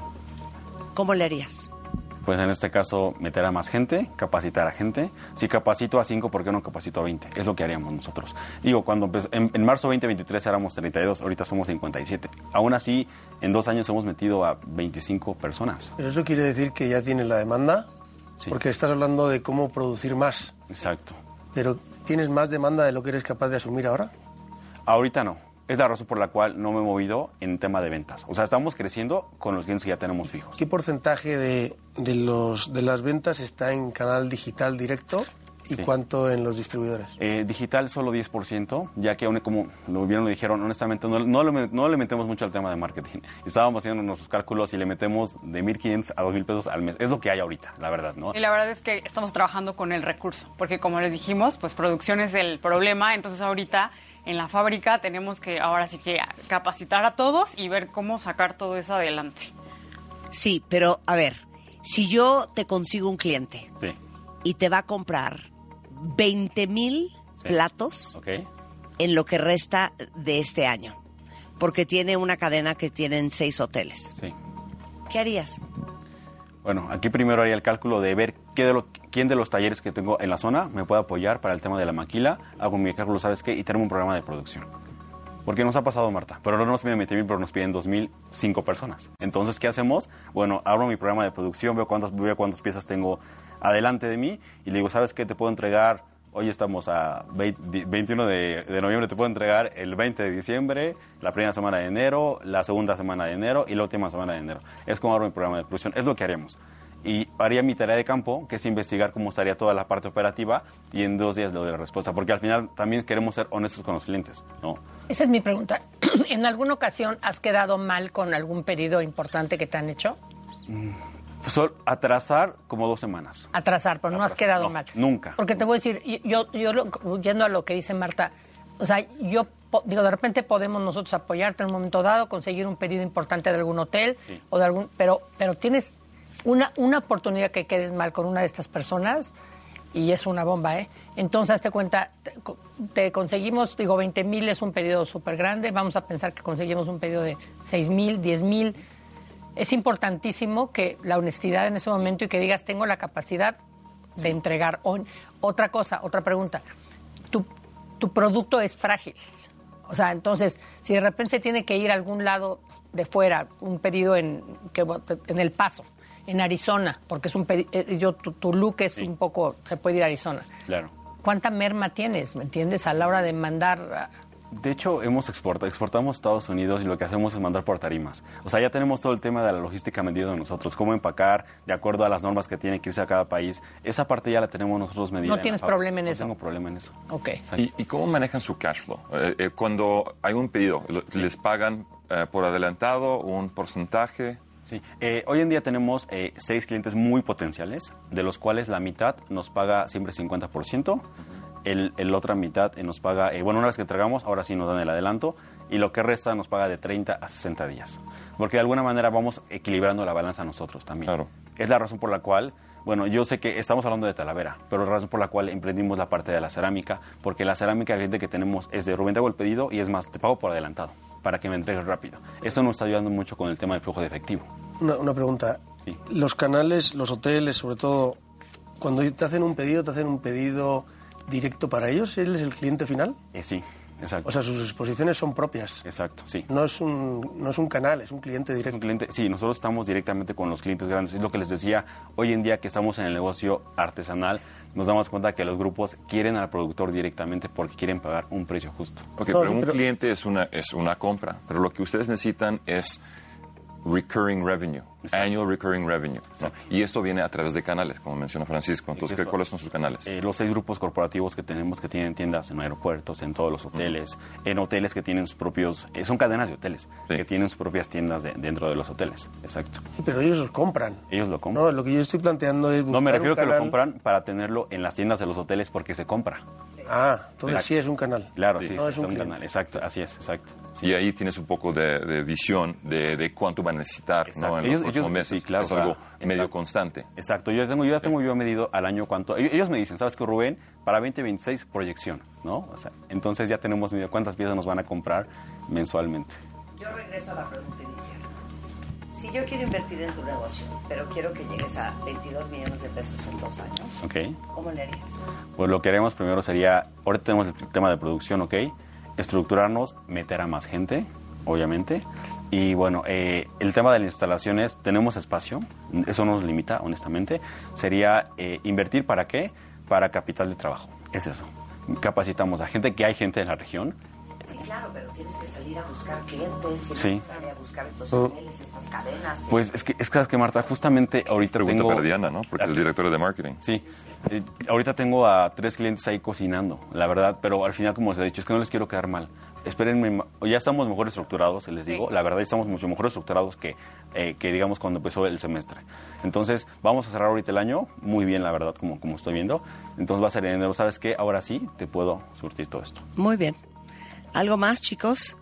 ¿cómo le harías? Pues en este caso, meter a más gente, capacitar a gente. Si capacito a cinco, ¿por qué no capacito a veinte? Es lo que haríamos nosotros. Digo, cuando pues, en, en marzo veinte veintitrés éramos treinta y dos, ahorita somos cincuenta y siete. Aún así, en dos años hemos metido a veinticinco personas. Pero eso quiere decir que ya tienes la demanda, sí. porque estás hablando de cómo producir más. Exacto. Pero ¿tienes más demanda de lo que eres capaz de asumir ahora? Ahorita no. Es la razón por la cual no me he movido en tema de ventas. O sea, estamos creciendo con los clientes que ya tenemos fijos. ¿Qué porcentaje de, de, los, de las ventas está en canal digital directo y sí. cuánto en los distribuidores? Eh, digital solo diez por ciento, ya que, como lo bien lo dijeron, honestamente no, no, le, no le metemos mucho al tema de marketing. Estábamos haciendo nuestros cálculos y le metemos de mil quinientos a dos mil pesos al mes. Es lo que hay ahorita, la verdad, ¿no? Y la verdad es que estamos trabajando con el recurso, porque como les dijimos, pues producción es el problema, entonces ahorita... En la fábrica tenemos que ahora sí que capacitar a todos y ver cómo sacar todo eso adelante. Sí, pero a ver, si yo te consigo un cliente sí. y te va a comprar veinte mil sí. platos okay. en lo que resta de este año, porque tiene una cadena que tienen seis hoteles, sí. ¿qué harías? Bueno, aquí primero haría el cálculo de ver qué de lo, quién de los talleres que tengo en la zona me puede apoyar para el tema de la maquila. Hago mi cálculo, ¿sabes qué? Y tenemos un programa de producción. Porque nos ha pasado, Marta, pero no nos piden veinte mil, pero nos piden dos mil cinco personas. Entonces, ¿qué hacemos? Bueno, abro mi programa de producción, veo cuántas, veo cuántas piezas tengo adelante de mí y le digo, ¿sabes qué? Te puedo entregar, hoy estamos a veintiuno de noviembre, te puedo entregar el veinte de diciembre, la primera semana de enero, la segunda semana de enero y la última semana de enero. Es como abro mi programa de producción, es lo que haremos. Y haría mi tarea de campo, que es investigar cómo estaría toda la parte operativa y en dos días le doy la respuesta, porque al final también queremos ser honestos con los clientes, ¿no? Esa es mi pregunta. ¿En alguna ocasión has quedado mal con algún pedido importante que te han hecho? Mm, pues atrasar como dos semanas. Atrasar, pero no atrasar, has quedado no, mal. Nunca. Porque te voy a decir, yo, yo lo, yendo a lo que dice Marta, o sea, yo digo, de repente podemos nosotros apoyarte en un momento dado, conseguir un pedido importante de algún hotel, sí. o de algún, pero, pero tienes una, una oportunidad que quedes mal con una de estas personas y es una bomba, ¿eh? Entonces, hazte cuenta, te, te conseguimos, digo, veinte mil es un pedido súper grande, vamos a pensar que conseguimos un pedido de seis mil, diez mil. Es importantísimo que la honestidad en ese momento y que digas, tengo la capacidad de entregar. O, otra cosa, otra pregunta, tu, tu producto es frágil. O sea, entonces, si de repente se tiene que ir a algún lado de fuera, un pedido en, que, en El Paso, en Arizona, porque es un pedido, yo, tu, tu look es sí. un poco, se puede ir a Arizona. Claro. ¿cuánta merma tienes? ¿Me entiendes? A la hora de mandar... De hecho, hemos exportado, exportamos a Estados Unidos y lo que hacemos es mandar por tarimas. O sea, ya tenemos todo el tema de la logística medido nosotros, cómo empacar de acuerdo a las normas que tiene que irse a cada país. Esa parte ya la tenemos nosotros medida. No tienes problema en eso. No tengo problema en eso. Ok. ¿Y, ¿Y cómo manejan su cash flow? Eh, eh, cuando hay un pedido, ¿les pagan eh, por adelantado un porcentaje? Sí. Eh, hoy en día tenemos eh, seis clientes muy potenciales, de los cuales la mitad nos paga siempre cincuenta por ciento. El, el otra mitad eh, nos paga, eh, bueno, una vez que entregamos, ahora sí nos dan el adelanto, y lo que resta nos paga de treinta a sesenta días. Porque de alguna manera vamos equilibrando la balanza nosotros también. Claro. Es la razón por la cual, bueno, yo sé que estamos hablando de Talavera, pero la razón por la cual emprendimos la parte de la cerámica, porque la cerámica, el cliente que tenemos es de Rubén, te hago el pedido y es más, te pago por adelantado, para que me entregues rápido. Eso nos está ayudando mucho con el tema del flujo de efectivo. Una, una pregunta. Sí. Los canales, los hoteles, sobre todo, cuando te hacen un pedido, te hacen un pedido directo para ellos. ¿Él es el cliente final? Eh, sí, exacto. O sea, sus exposiciones son propias. Exacto, sí. No es un, no es un canal, es un cliente directo. Un cliente, sí, nosotros estamos directamente con los clientes grandes. Es lo que les decía, hoy en día que estamos en el negocio artesanal, nos damos cuenta que los grupos quieren al productor directamente porque quieren pagar un precio justo. Ok, No, pero sí, un pero- cliente es una, es una compra, pero lo que ustedes necesitan es recurring revenue, Exacto. annual recurring revenue. ¿no? Y esto viene a través de canales, como menciona Francisco. Entonces, ¿qué- Eso- ¿cuáles son sus canales? Eh, los seis grupos corporativos que tenemos que tienen tiendas en aeropuertos, en todos los hoteles, en hoteles que tienen sus propios, eh, son cadenas de hoteles, Sí. que tienen sus propias tiendas de- dentro de los hoteles. Exacto. Sí, pero ellos los compran. Ellos lo compran. No, lo que yo estoy planteando es buscar No, me refiero un que lo canal- compran para tenerlo en las tiendas de los hoteles porque se compra. Ah, entonces Sí. sí es un canal. Claro, Sí. sí, No, es es un un cliente. canal. Exacto, así es, exacto. Sí. Y ahí tienes un poco de, de visión de, de cuánto van a necesitar, ¿no? Exacto. En Ellos- los próximos ellos- meses. sí, claro, es algo o sea, medio exacto. constante. Exacto, yo tengo, yo ya tengo yo medido al año cuánto. Ellos ellos me dicen, ¿sabes qué, Rubén? Para veinte veintiséis proyección, ¿no? O sea, entonces ya tenemos medido cuántas piezas nos van a comprar mensualmente. Yo regreso a la pregunta inicial. Si yo quiero invertir en tu negocio, pero quiero que llegues a veintidós millones de pesos en dos años, ¿Ok? ¿cómo le harías? Pues lo que haremos primero sería, ahorita tenemos el tema de producción, ¿ok? Estructurarnos, meter a más gente, obviamente. Y bueno, eh, el tema de las instalaciones, tenemos espacio, eso no nos limita, honestamente. Sería eh, invertir para qué? Para capital de trabajo, es eso. Capacitamos a gente, que hay gente en la región. Sí, claro, pero tienes que salir a buscar clientes, tienes Sí. que salir a buscar estos Oh. hoteles, estas cadenas. tienes- Pues es que, es que, que Marta, justamente ahorita Pregunta tengo... para Diana, ¿no? Porque es el director de marketing. Sí, eh, ahorita tengo a tres clientes ahí cocinando, la verdad, pero al final, como os he dicho, es que no les quiero quedar mal. Espérenme, ma- ya estamos mejor estructurados, les Sí. digo, la verdad estamos mucho mejor estructurados que, eh, que digamos cuando empezó el semestre. Entonces, vamos a cerrar ahorita el año muy bien, la verdad, como, como estoy viendo. Entonces va a ser en enero, ¿sabes qué? Ahora sí te puedo surtir todo esto. Muy bien. ¿Algo más, chicos?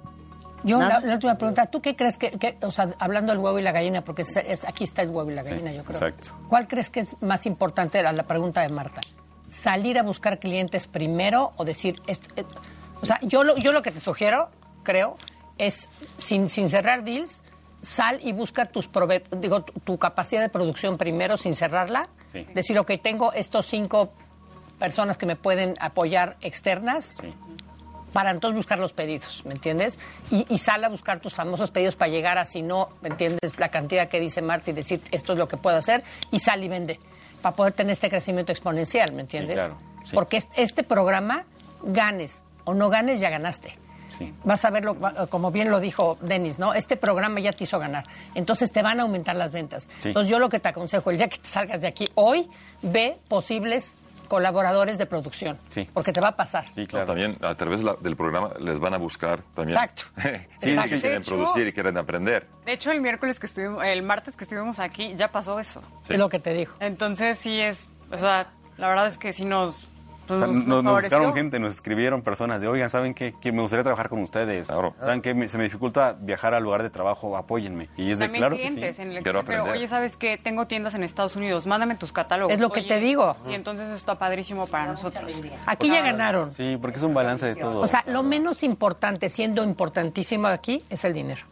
Yo, Nada. la, la última pregunta, ¿tú qué crees que, que- o sea, hablando del huevo y la gallina, porque es, es- aquí está el huevo y la Sí, gallina, yo creo. exacto. ¿Cuál crees que es más importante? Era la pregunta de Marta. ¿Salir a buscar clientes primero o decir, esto, eh, o sea, yo lo, yo lo que te sugiero, creo, es sin, sin cerrar deals, sal y busca tus prove digo, tu, tu capacidad de producción primero sin cerrarla. Sí. Decir, ok, tengo estos cinco personas que me pueden apoyar externas. Sí. Para entonces buscar los pedidos, ¿me entiendes? Y, y sal a buscar tus famosos pedidos para llegar a, si no, ¿me entiendes? La cantidad que dice Marta y decir, esto es lo que puedo hacer, y sal y vende, para poder tener este crecimiento exponencial, ¿me entiendes? claro, sí. Porque es- este programa, ganes o no ganes, ya ganaste. Sí. Vas a verlo, va- como bien lo dijo Denis, ¿no? Este programa ya te hizo ganar. Entonces te van a aumentar las ventas. Sí. Entonces yo lo que te aconsejo, el día que te salgas de aquí, hoy, ve posibles colaboradores de producción. Sí. Porque te va a pasar. Sí, No, claro. también a través de la- del programa les van a buscar también. Exacto. sí, Exacto. que quieren De hecho- producir y quieren aprender. De hecho, el miércoles que estuvimos, el martes que estuvimos aquí, ya pasó eso. Sí. Es lo que te dijo. Entonces sí es, o sea, la verdad es que sí nos, O pues, sea, nos, nos, nos nos favoreció. buscaron gente, nos escribieron personas de, oigan, ¿saben qué? Que me gustaría trabajar con ustedes. Claro. ¿Saben qué? Me- se me dificulta viajar al lugar de trabajo, apóyenme. Y es de, También claro clientes que sí. en el Quiero extranjero. aprender. Oye, ¿sabes qué? Tengo tiendas en Estados Unidos, mándame tus catálogos. Es lo que Oye, te digo. Y entonces eso está padrísimo para nosotros. Aquí ya ganaron. Sí, porque es un balance de todo. O sea, lo menos importante, siendo importantísimo aquí, es el dinero.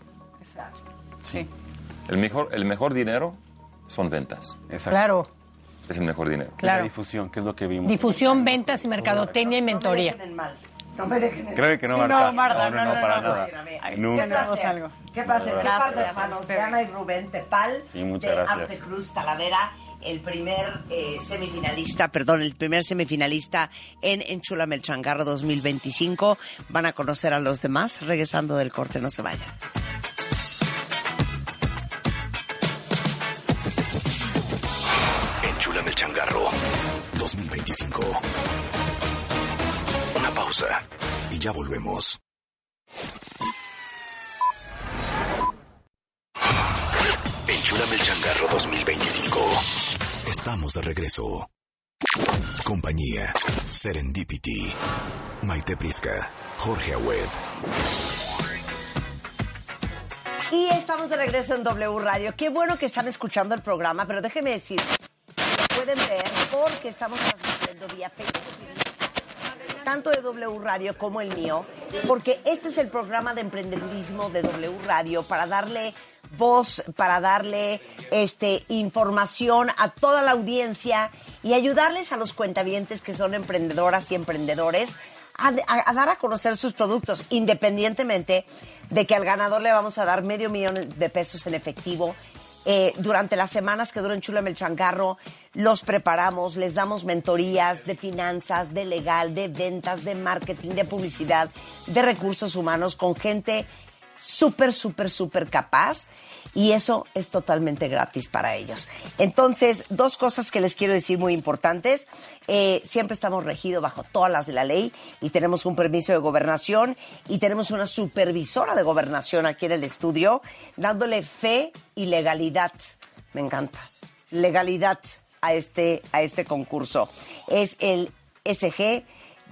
Sí. El mejor, el mejor dinero son ventas. Exacto. Claro, Es el mejor dinero. La claro. difusión, que es lo que vimos. Difusión, ventas y mercadotecnia y mentoría. No me dejen en Creo que no, Sí, Marta. no, Marta, no, no, no, para no, nada. Ay, Nunca. Qué Tenemos placer. algo. Qué placer. Qué par de Gracias a hermanos. ustedes. Diana y Rubén Tepal Sí, muchas de gracias. Arte Cruz Talavera. el primer eh, semifinalista, perdón, el primer semifinalista en Enchúlame el Changarro dos mil veinticinco. Van a conocer a los demás regresando del corte, no se vayan. Enchúlame el Changarro dos mil veinticinco. Una pausa y ya volvemos. Enchúlame el Changarro dos mil veinticinco. Estamos de regreso. Compañía Serendipity, Maite Prisca, Jorge Agüed. Y estamos de regreso en W Radio. Qué bueno que están escuchando el programa, pero déjenme decir, pueden ver porque estamos transmitiendo vía Facebook, tanto de W Radio como el mío, porque este es el programa de emprendedurismo de W Radio para darle voz, para darle este información a toda la audiencia y ayudarles a los cuentavientes que son emprendedoras y emprendedores a, a, a dar a conocer sus productos, independientemente de que al ganador le vamos a dar medio millón de pesos en efectivo. Eh, durante las semanas que dura Enchúlame el Changarro, los preparamos, les damos mentorías de finanzas, de legal, de ventas, de marketing, de publicidad, de recursos humanos, con gente súper, súper, súper capaz, y eso es totalmente gratis para ellos. Entonces, dos cosas que les quiero decir muy importantes. Eh, siempre estamos regidos bajo todas las de la ley y tenemos un permiso de gobernación y tenemos una supervisora de gobernación aquí en el estudio dándole fe y legalidad. Me encanta. Legalidad a este, a este concurso. Es el S G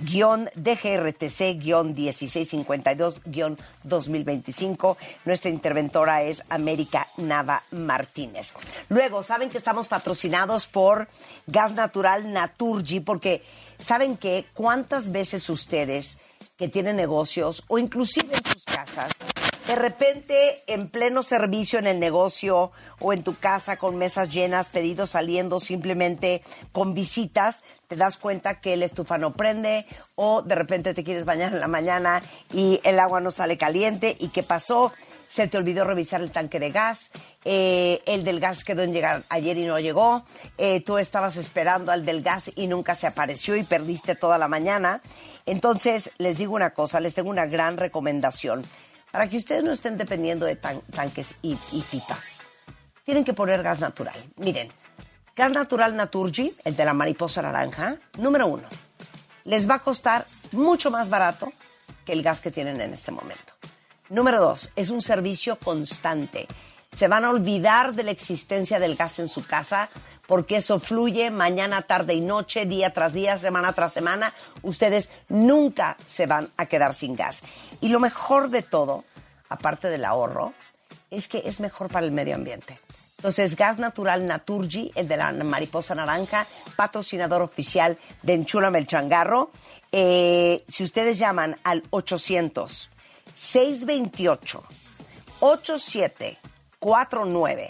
D G R T C dieciséis cincuenta y dos dos mil veinticinco. Nuestra interventora es América Nava Martínez. Luego, saben que estamos patrocinados por Gas Natural Naturgy, porque ¿saben qué? ¿Cuántas veces ustedes que tienen negocios o inclusive en sus casas, de repente en pleno servicio en el negocio o en tu casa con mesas llenas, pedidos saliendo, simplemente con visitas, te das cuenta que el estufa no prende, o de repente te quieres bañar en la mañana y el agua no sale caliente? ¿Y qué pasó? Se te olvidó revisar el tanque de gas, eh, el del gas quedó en llegar ayer y no llegó, eh, tú estabas esperando al del gas y nunca se apareció y perdiste toda la mañana. Entonces, les digo una cosa, les tengo una gran recomendación. Para que ustedes no estén dependiendo de tan- tanques y, y pipas, tienen que poner gas natural. Miren, Gas Natural Naturgy, el de la mariposa naranja, número uno, les va a costar mucho más barato que el gas que tienen en este momento. Número dos, es un servicio constante. Se van a olvidar de la existencia del gas en su casa porque eso fluye mañana, tarde y noche, día tras día, semana tras semana. Ustedes nunca se van a quedar sin gas. Y lo mejor de todo, aparte del ahorro, es que es mejor para el medio ambiente. Entonces, Gas Natural Naturgy, el de la mariposa naranja, patrocinador oficial de Enchúlame el Changarro. Eh, si ustedes llaman al ochocientos, seiscientos veintiocho, ochenta y siete cuarenta y nueve,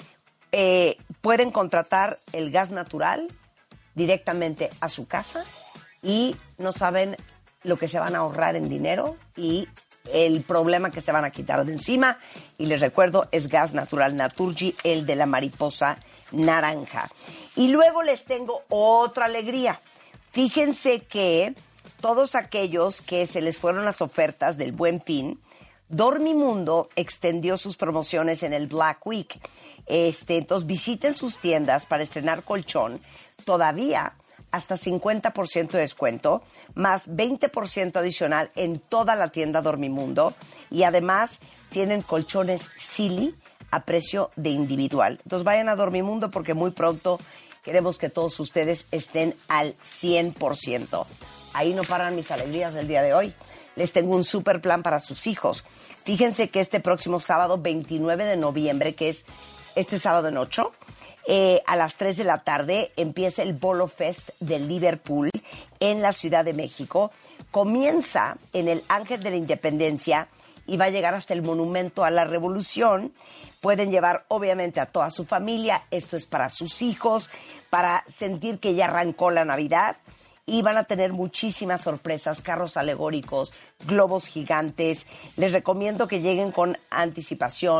eh, pueden contratar el gas natural directamente a su casa y no saben lo que se van a ahorrar en dinero y el problema que se van a quitar de encima. Y les recuerdo, es Gas Natural Naturgy, el de la mariposa naranja. Y luego les tengo otra alegría. Fíjense que todos aquellos que se les fueron las ofertas del Buen Fin, Dormimundo extendió sus promociones en el Black Week. Este, entonces visiten sus tiendas para estrenar colchón. Todavía hasta cincuenta por ciento de descuento, más veinte por ciento adicional en toda la tienda Dormimundo. Y además tienen colchones Silly a precio de individual. Entonces vayan a Dormimundo porque muy pronto queremos que todos ustedes estén al cien por ciento. Ahí no paran mis alegrías del día de hoy. Les tengo un super plan para sus hijos. Fíjense que este próximo sábado veintinueve de noviembre, que es este sábado en ocho, Eh, a las tres de la tarde empieza el Bolo Fest de Liverpool en la Ciudad de México. Comienza en el Ángel de la Independencia y va a llegar hasta el Monumento a la Revolución. Pueden llevar obviamente a toda su familia. Esto es para sus hijos, para sentir que ya arrancó la Navidad. Y van a tener muchísimas sorpresas, carros alegóricos, globos gigantes. Les recomiendo que lleguen con anticipación,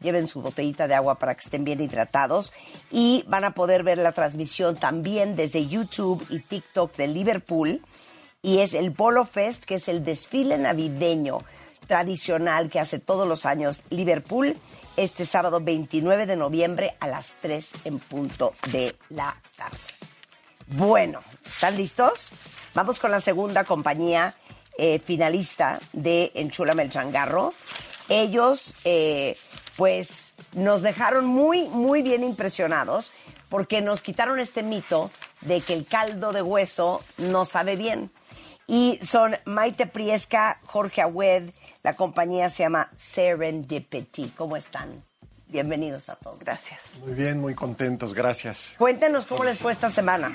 lleven su botellita de agua para que estén bien hidratados y van a poder ver la transmisión también desde YouTube y TikTok de Liverpool. Y es el Polo Fest, que es el desfile navideño tradicional que hace todos los años Liverpool, este sábado veintinueve de noviembre a las tres en punto de la tarde. Bueno, ¿están listos? Vamos con la segunda compañía eh, finalista de Enchúlame el Changarro. Ellos, eh, pues, nos dejaron muy, muy bien impresionados porque nos quitaron este mito de que el caldo de hueso no sabe bien. Y son Maite Priesca, Jorge Agüed, la compañía se llama Serendipity. ¿Cómo están? Bienvenidos a todos. Gracias. Muy bien, muy contentos, gracias. Cuéntenos cómo les fue esta semana.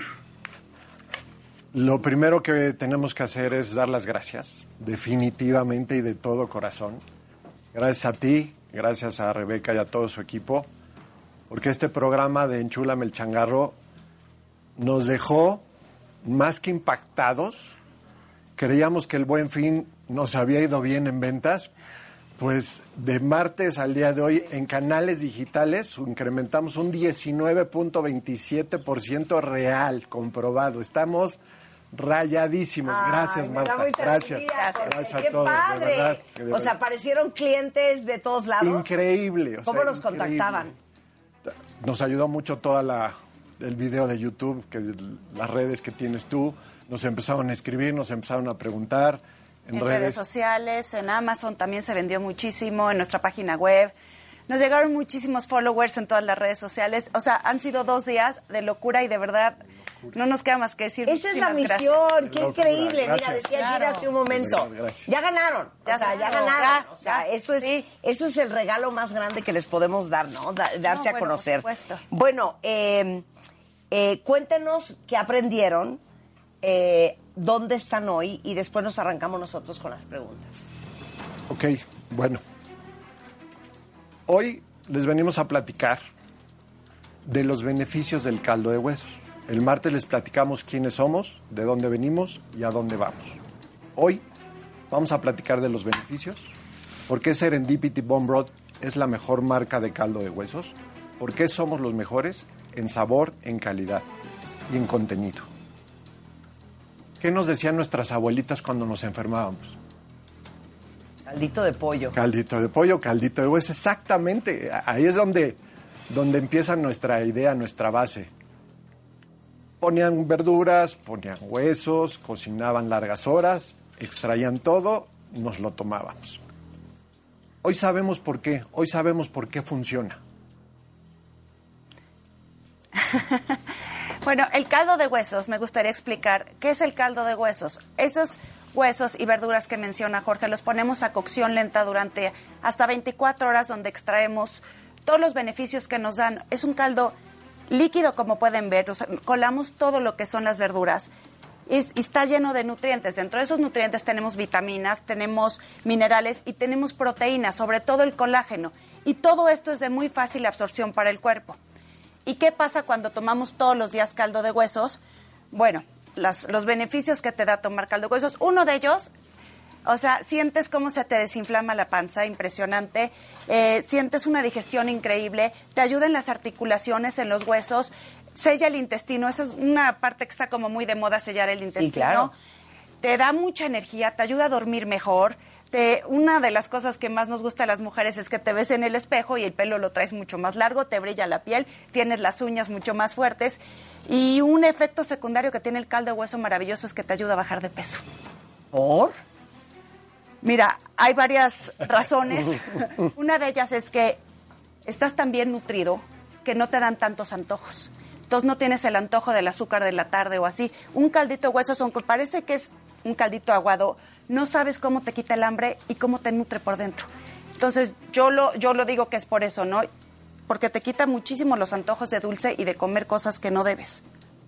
Lo primero que tenemos que hacer es dar las gracias, definitivamente y de todo corazón. Gracias a ti, gracias a Rebeca y a todo su equipo, porque este programa de Enchúlame el Changarro nos dejó más que impactados. Creíamos que el Buen Fin nos había ido bien en ventas, pues de martes al día de hoy en canales digitales incrementamos un diecinueve punto veintisiete por ciento real, comprobado. Estamos rayadísimos. Ay, gracias, Marta. Gracias. Gracias. Gracias a ¡Qué todos. padre! De verdad, de verdad. O sea, aparecieron clientes de todos lados. Increíble. O ¿Cómo sea, los increíble. contactaban? Nos ayudó mucho toda la el video de YouTube, que las redes que tienes tú. Nos empezaron a escribir, nos empezaron a preguntar. En, en redes. redes sociales, en Amazon también se vendió muchísimo, en nuestra página web. Nos llegaron muchísimos followers en todas las redes sociales. O sea, han sido dos días de locura y de verdad no nos queda más que decir. Esa es la misión, gracias. qué increíble. Gracias. Mira, decía Claro. Gina hace un momento. Gracias. Ya ganaron, Ya o sea, ya ganaron. ganaron. Ya, o sea, ya. eso es, Sí. eso es el regalo más grande que les podemos dar, ¿no? Da- darse No, a bueno, conocer. por supuesto. Bueno, eh, eh, cuéntenos qué aprendieron, eh, dónde están hoy y después nos arrancamos nosotros con las preguntas. Ok, bueno. Hoy les venimos a platicar de los beneficios del caldo de huesos. El martes les platicamos quiénes somos, de dónde venimos y a dónde vamos. Hoy vamos a platicar de los beneficios, por qué Serendipity Bone Broth es la mejor marca de caldo de huesos, por qué somos los mejores en sabor, en calidad y en contenido. ¿Qué nos decían nuestras abuelitas cuando nos enfermábamos? Caldito de pollo. Caldito de pollo, caldito de hueso, exactamente. Ahí es donde, donde empieza nuestra idea, nuestra base. Ponían verduras, ponían huesos, cocinaban largas horas, extraían todo, nos lo tomábamos. Hoy sabemos por qué, hoy sabemos por qué funciona. Bueno, el caldo de huesos, me gustaría explicar qué es el caldo de huesos. Esos huesos y verduras que menciona Jorge los ponemos a cocción lenta durante hasta veinticuatro horas, donde extraemos todos los beneficios que nos dan. Es un caldo líquido, como pueden ver, o sea, colamos todo lo que son las verduras. Es, y está lleno de nutrientes. Dentro de esos nutrientes tenemos vitaminas, tenemos minerales y tenemos proteínas, sobre todo el colágeno. Y todo esto es de muy fácil absorción para el cuerpo. ¿Y qué pasa cuando tomamos todos los días caldo de huesos? Bueno, las, los beneficios que te da tomar caldo de huesos, uno de ellos, o sea, sientes cómo se te desinflama la panza, impresionante, eh, sientes una digestión increíble, te ayuda en las articulaciones, en los huesos, sella el intestino, esa es una parte que está como muy de moda, sellar el intestino. Sí, claro. Te da mucha energía, te ayuda a dormir mejor. Te, una de las cosas que más nos gusta a las mujeres es que te ves en el espejo y el pelo lo traes mucho más largo, te brilla la piel, tienes las uñas mucho más fuertes. Y un efecto secundario que tiene el caldo de hueso maravilloso es que te ayuda a bajar de peso. ¿Por? Mira, hay varias razones. Una de ellas es que estás tan bien nutrido que no te dan tantos antojos. Entonces no tienes el antojo del azúcar de la tarde o así. Un caldito de huesos, aunque parece que es un caldito aguado, no sabes cómo te quita el hambre y cómo te nutre por dentro. Entonces yo lo, yo lo digo que es por eso, ¿no? Porque te quita muchísimo los antojos de dulce y de comer cosas que no debes.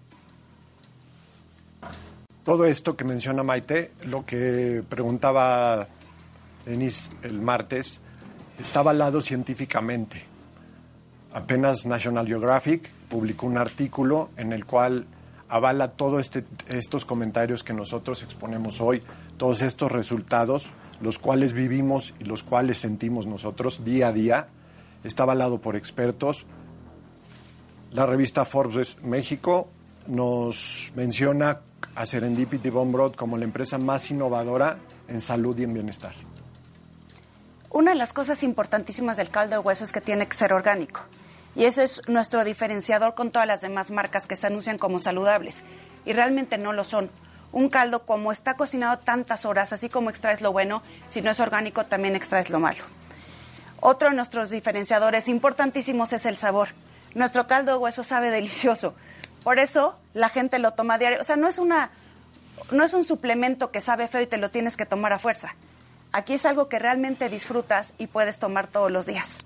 Todo esto que menciona Maite, lo que preguntaba Denise el martes, está avalado científicamente. Apenas National Geographic publicó un artículo en el cual avala todos este, estos comentarios que nosotros exponemos hoy, todos estos resultados, los cuales vivimos y los cuales sentimos nosotros día a día, está avalado por expertos. La revista Forbes México nos menciona a Serendipity Bone Broth como la empresa más innovadora en salud y en bienestar. Una de las cosas importantísimas del caldo de hueso es que tiene que ser orgánico. Y ese es nuestro diferenciador con todas las demás marcas que se anuncian como saludables. Y realmente no lo son. Un caldo, como está cocinado tantas horas, así como extraes lo bueno, si no es orgánico también extraes lo malo. Otro de nuestros diferenciadores importantísimos es el sabor. Nuestro caldo de hueso sabe delicioso. Por eso la gente lo toma a diario. O sea, no es una, no es un suplemento que sabe feo y te lo tienes que tomar a fuerza. Aquí es algo que realmente disfrutas y puedes tomar todos los días.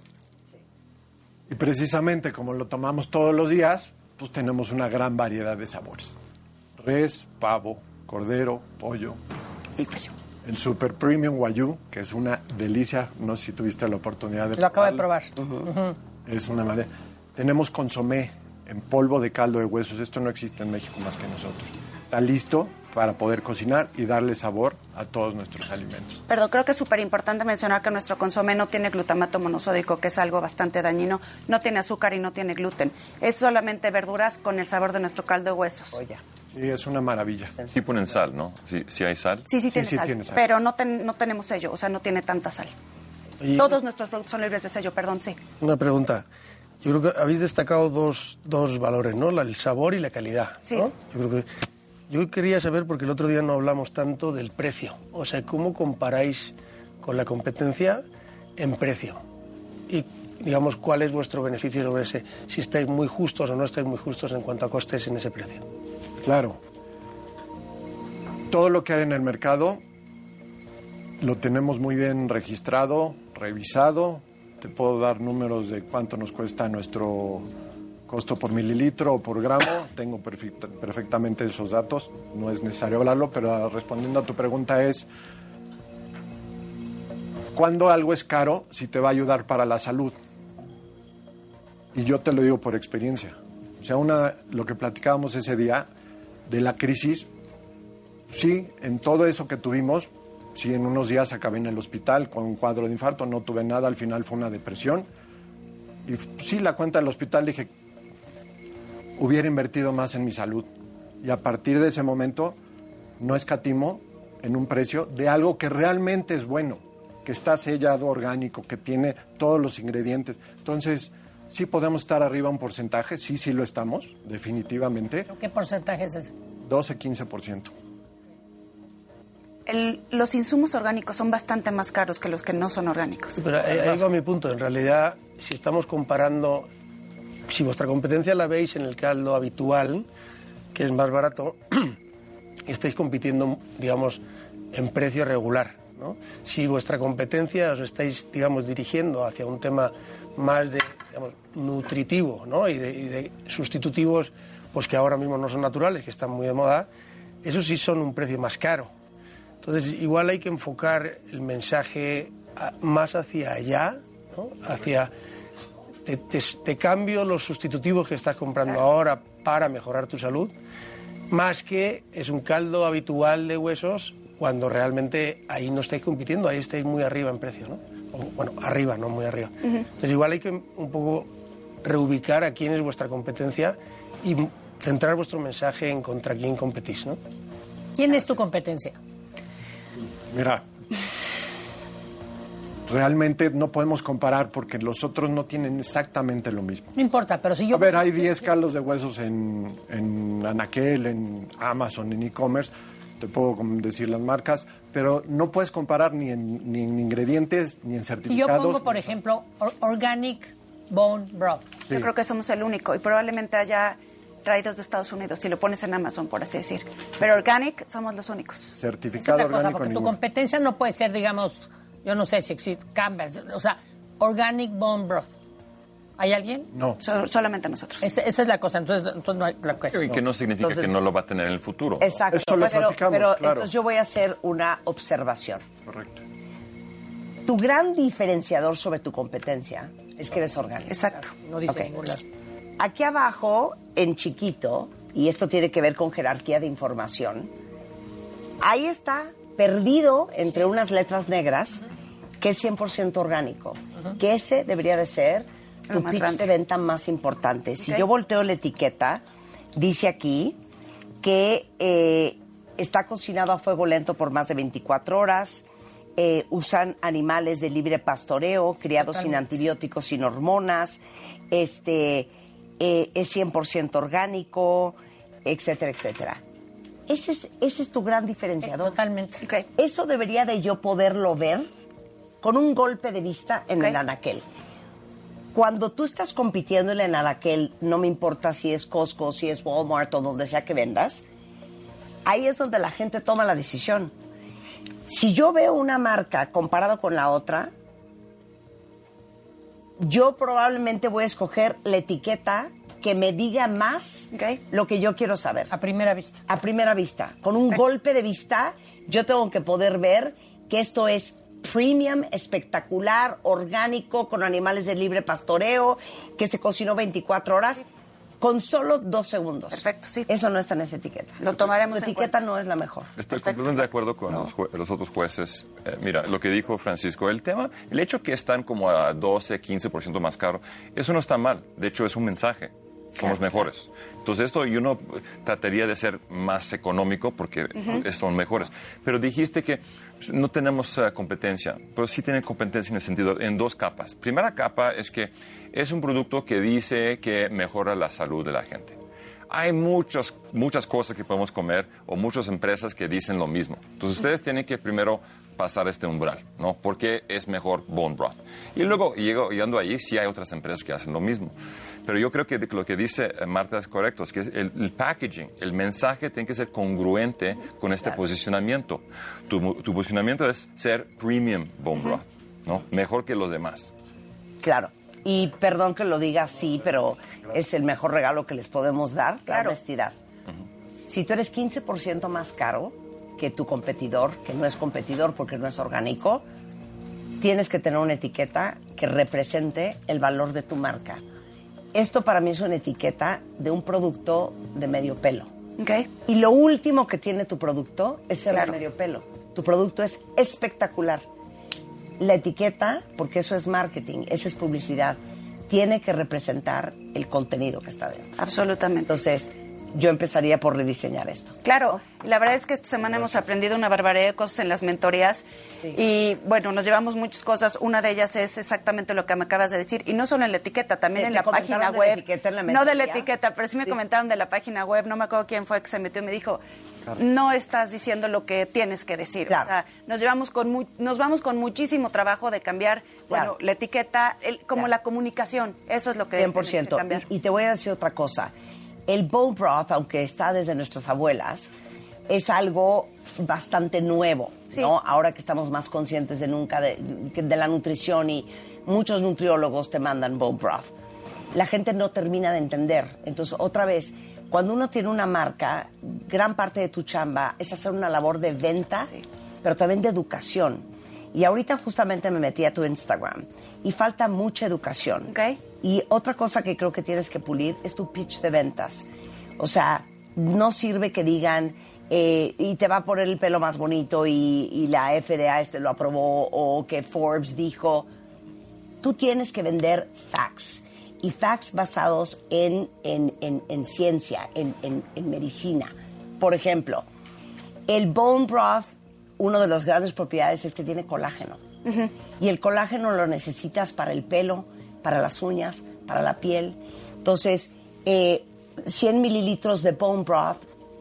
Y precisamente como lo tomamos todos los días, pues tenemos una gran variedad de sabores. Res, pavo, cordero, pollo. Y pollo. El Super Premium Wagyu, que es una delicia. No sé si tuviste la oportunidad de Lo acabo de probarlo. probar. Uh-huh. Es una madre. Tenemos consomé en polvo de caldo de huesos. Esto no existe en México más que nosotros. Está listo para poder cocinar y darle sabor a todos nuestros alimentos. Perdón, creo que es súper importante mencionar que nuestro consomé no tiene glutamato monosódico, que es algo bastante dañino, no tiene azúcar y no tiene gluten. Es solamente verduras con el sabor de nuestro caldo de huesos. Oye. Sí, es una maravilla. Sí ponen sal, ¿no? Sí, sí hay sal. Sí, sí, tiene, sí sal, tiene sal, pero no, ten, no tenemos sello, o sea, no tiene tanta sal. Oye, Todos nuestros productos son libres de sello, perdón, sí. Una pregunta. Yo creo que habéis destacado dos, dos valores, ¿no? La- El sabor y la calidad, Sí. ¿no? Yo creo que yo quería saber, porque el otro día no hablamos tanto del precio. O sea, ¿cómo comparáis con la competencia en precio? Y, digamos, ¿cuál es vuestro beneficio sobre ese? Si estáis muy justos o no estáis muy justos en cuanto a costes en ese precio. Claro. Todo lo que hay en el mercado lo tenemos muy bien registrado, revisado. Te puedo dar números de cuánto nos cuesta nuestro costo por mililitro o por gramo. Tengo perfecta- perfectamente esos datos. No es necesario hablarlo, pero respondiendo a tu pregunta es, ¿cuándo algo es caro si te va a ayudar para la salud? Y yo te lo digo por experiencia. O sea, una, lo que platicábamos ese día de la crisis, sí, en todo eso que tuvimos, sí, en unos días acabé en el hospital con un cuadro de infarto, no tuve nada, al final fue una depresión. Y sí, la cuenta del hospital dije, hubiera invertido más en mi salud. Y a partir de ese momento, no escatimo en un precio de algo que realmente es bueno, que está sellado orgánico, que tiene todos los ingredientes. Entonces, sí podemos estar arriba un porcentaje, sí, sí lo estamos, definitivamente, ¿Qué porcentaje es ese? doce a quince por ciento. El- los insumos orgánicos son bastante más caros que los que no son orgánicos. Pero ahí, ahí va mi punto. En realidad, si estamos comparando, si vuestra competencia la veis en el caldo habitual, que es más barato, estáis compitiendo, digamos, en precio regular, ¿no? Si vuestra competencia os estáis, digamos, dirigiendo hacia un tema más de, digamos, nutritivo, ¿no? Y de, y de sustitutivos, pues que ahora mismo no son naturales, que están muy de moda, esos sí son un precio más caro. Entonces, igual hay que enfocar el mensaje a- más hacia allá, ¿no? Hacia, te, te- te cambio los sustitutivos que estás comprando ahora para mejorar tu salud, más que es un caldo habitual de huesos cuando realmente ahí no estáis compitiendo, ahí estáis muy arriba en precio, ¿no? O, bueno, arriba, no muy arriba. Ujú. Entonces, igual hay que un poco reubicar a quién es vuestra competencia y centrar vuestro mensaje en contra quién competís, ¿no? ¿Quién es tu competencia? Mira, realmente no podemos comparar porque los otros no tienen exactamente lo mismo. No importa, pero si yo... A ver, hay diez caldos de huesos en, en Anaquel, en Amazon, en e-commerce, te puedo com- decir las marcas, pero no puedes comparar ni en, ni en ingredientes, ni en Si yo certificados. pongo, por ejemplo, or- Organic Bone Broth. Yo creo que somos el único y probablemente haya traídos de Estados Unidos, si lo pones en Amazon, por así decir. Pero Organic somos los únicos. Esa es Certificado la cosa, orgánico porque tu ninguno. competencia no puede ser, digamos, yo no sé si existe, Campbell, o sea, Organic Bone Broth. ¿Hay alguien? No. So- solamente nosotros. Esa, esa es la cosa, entonces, entonces no hay la Y que no significa Entonces- que no lo va a tener en el futuro. Exacto. Eso lo pero, platicamos, pero claro. entonces yo voy a hacer una observación. Correcto. Tu gran diferenciador sobre tu competencia es que eres orgánico. Exacto. No dice Ok. ningún lado. Aquí abajo, en chiquito, y esto tiene que ver con jerarquía de información, ahí está, perdido entre unas letras negras, que es cien por ciento orgánico. Uh-huh. Que ese debería de ser tu pitch grande. de venta más importante. Okay. Si yo volteo la etiqueta, dice aquí que eh, está cocinado a fuego lento por más de veinticuatro horas, eh, usan animales de libre pastoreo, criados Totalmente. sin antibióticos, sin hormonas, este, eh, es cien por ciento orgánico, etcétera, etcétera. Ese es, ese es tu gran diferenciador. Totalmente. Okay. Eso debería de yo poderlo ver con un golpe de vista en okay. el anaquel. Cuando tú estás compitiendo en el anaquel, no me importa si es Costco, si es Walmart o donde sea que vendas, ahí es donde la gente toma la decisión. Si yo veo una marca comparado con la otra, yo probablemente voy a escoger la etiqueta que me diga más okay. lo que yo quiero saber. A primera vista. A primera vista. Con un okay. golpe de vista, yo tengo que poder ver que esto es premium, espectacular, orgánico, con animales de libre pastoreo, que se cocinó veinticuatro horas, con solo dos segundos. Perfecto, sí. Eso no está en esa etiqueta. Lo tomaremos La en etiqueta cuenta. no es la mejor. Estoy Perfecto. completamente de acuerdo con no. los, jue- los otros jueces. Eh, mira, lo que dijo Francisco, el tema, el hecho que están como a doce, quince por ciento más caro, eso no está mal. De hecho, es un mensaje. Somos mejores. Entonces, esto yo no trataría de ser más económico porque uh-huh. son mejores. Pero dijiste que no tenemos uh, competencia, pero sí tienen competencia en el sentido, en dos capas. Primera capa es que es un producto que dice que mejora la salud de la gente. Hay muchos, muchas cosas que podemos comer o muchas empresas que dicen lo mismo. Entonces, ustedes tienen que primero pasar este umbral, ¿no? Porque es mejor bone broth. Y luego, llegando ahí, sí hay otras empresas que hacen lo mismo. Pero yo creo que lo que dice Marta es correcto, es que el, el packaging, el mensaje tiene que ser congruente con este claro. posicionamiento. Tu, tu posicionamiento es ser premium bone broth, ¿no? Mejor que los demás. Claro. Y perdón que lo diga así, pero es el mejor regalo que les podemos dar, claro. la honestidad. Uh-huh. Si tú eres quince por ciento más caro que tu competidor, que no es competidor porque no es orgánico, tienes que tener una etiqueta que represente el valor de tu marca. Esto para mí es una etiqueta de un producto de medio pelo. Okay. Y lo último que tiene tu producto es ser claro. de medio pelo. Tu producto es espectacular. La etiqueta, porque eso es marketing, eso es publicidad, tiene que representar el contenido que está dentro. Absolutamente. Entonces, yo empezaría por rediseñar esto. Claro, la verdad es que esta semana Gracias. hemos aprendido una barbaridad de cosas en las mentorías sí. y bueno, nos llevamos muchas cosas. Una de ellas es exactamente lo que me acabas de decir y no solo en la etiqueta, también en la página de web. La etiqueta en la no de la etiqueta, pero sí me sí. comentaron de la página web. No me acuerdo quién fue que se metió y me dijo, claro. no estás diciendo lo que tienes que decir. Claro. O sea, nos llevamos con mu- nos vamos con muchísimo trabajo de cambiar, claro. bueno, la etiqueta, el, como claro. la comunicación. Eso es lo que cien por ciento. Tenemos que cambiar. Y, y te voy a decir otra cosa. El bone broth, aunque está desde nuestras abuelas, es algo bastante nuevo, sí. ¿no? Ahora que estamos más conscientes de nunca de, de la nutrición y muchos nutriólogos te mandan bone broth. La gente no termina de entender. Entonces, otra vez, cuando uno tiene una marca, gran parte de tu chamba es hacer una labor de venta, sí. pero también de educación. Y ahorita justamente me metí a tu Instagram y falta mucha educación. Okay. Y otra cosa que creo que tienes que pulir es tu pitch de ventas. O sea, no sirve que digan eh, y te va a poner el pelo más bonito y, y la F D A este lo aprobó o que Forbes dijo. Tú tienes que vender facts y facts basados en, en, en, en ciencia, en, en, en medicina. Por ejemplo, el bone broth, una de las grandes propiedades es que tiene colágeno. Uh-huh. Y el colágeno lo necesitas para el pelo, para las uñas, para la piel. Entonces, eh, cien mililitros de bone broth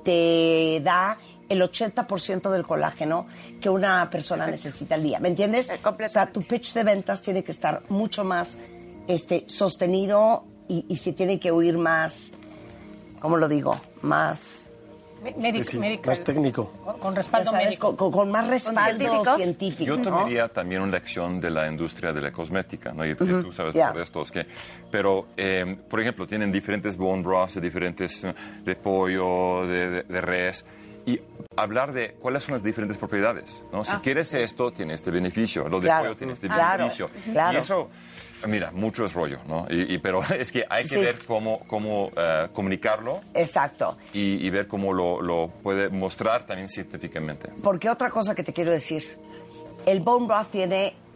te da el ochenta por ciento del colágeno que una persona Perfecto. necesita al día. ¿Me entiendes? O sea, tu pitch de ventas tiene que estar mucho más este, sostenido y, y se tiene que oír más, ¿cómo lo digo? Más... Médico, sí, médico, más técnico. Con respaldo sabes, médico. Con, con más respaldo científico. Yo ¿no? tomaría también una lección de la industria de la cosmética, ¿no? Y, uh-huh. y tú sabes yeah. por esto, es que, pero, eh, por ejemplo, tienen diferentes bone broths, diferentes uh, de pollo, de, de, de res, y hablar de cuáles son las diferentes propiedades, ¿no? Si ah, quieres sí. esto, tiene este beneficio, lo de claro. pollo tiene este claro. beneficio. Claro. Y eso, mira, mucho es rollo, ¿no? Y, y, pero es que hay que sí. ver cómo, cómo uh, comunicarlo. Exacto. Y, y ver cómo lo, lo puede mostrar también científicamente. Porque otra cosa que te quiero decir, el bone broth tiene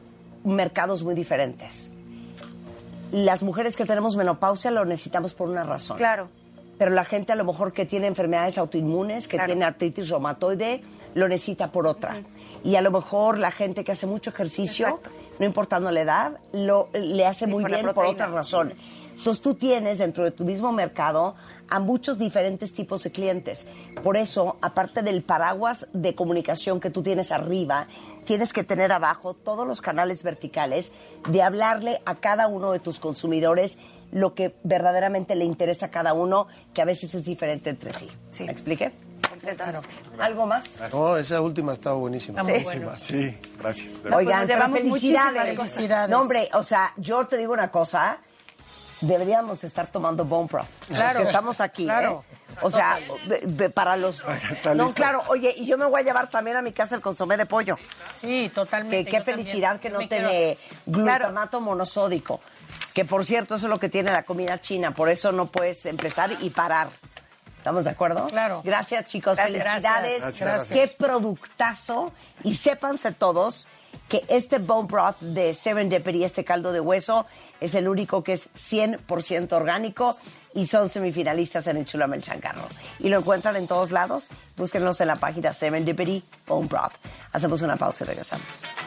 mercados muy diferentes. Las mujeres que tenemos menopausia lo necesitamos por una razón. Claro. Pero la gente a lo mejor que tiene enfermedades autoinmunes, que Claro. tiene artritis reumatoide, lo necesita por otra. Uh-huh. Y a lo mejor la gente que hace mucho ejercicio, Exacto. no importando la edad, lo, le hace sí, muy bien por otra razón. Entonces tú tienes dentro de tu mismo mercado a muchos diferentes tipos de clientes. Por eso, aparte del paraguas de comunicación que tú tienes arriba, tienes que tener abajo todos los canales verticales de hablarle a cada uno de tus consumidores lo que verdaderamente le interesa a cada uno, que a veces es diferente entre sí. sí. ¿Me expliqué? Claro. ¿Algo más? No, esa última estaba buenísima. Está muy bueno. Sí, gracias. Oigan, pues llevamos felicidades. felicidades. No, hombre, o sea, yo te digo una cosa, deberíamos estar tomando Bone Broth. Claro. Los que estamos aquí, Claro. ¿eh? O sea, de, de, para los... No, claro, oye, y yo me voy a llevar también a mi casa el consomé de pollo. Sí, totalmente. Que, qué yo felicidad también. que no Me tiene quiero... glutamato Claro. monosódico. Que, por cierto, eso es lo que tiene la comida china. Por eso no puedes empezar y parar. ¿Estamos de acuerdo? Claro. Gracias, chicos. Gracias. Felicidades. Gracias. Gracias. Qué productazo. Y sépanse todos que este bone broth de Serendipity, este caldo de hueso, es el único que es cien por ciento orgánico y son semifinalistas en Enchúlame el Changarro. Y lo encuentran en todos lados. Búsquenlos en la página Serendipity Bone Broth. Hacemos una pausa y regresamos.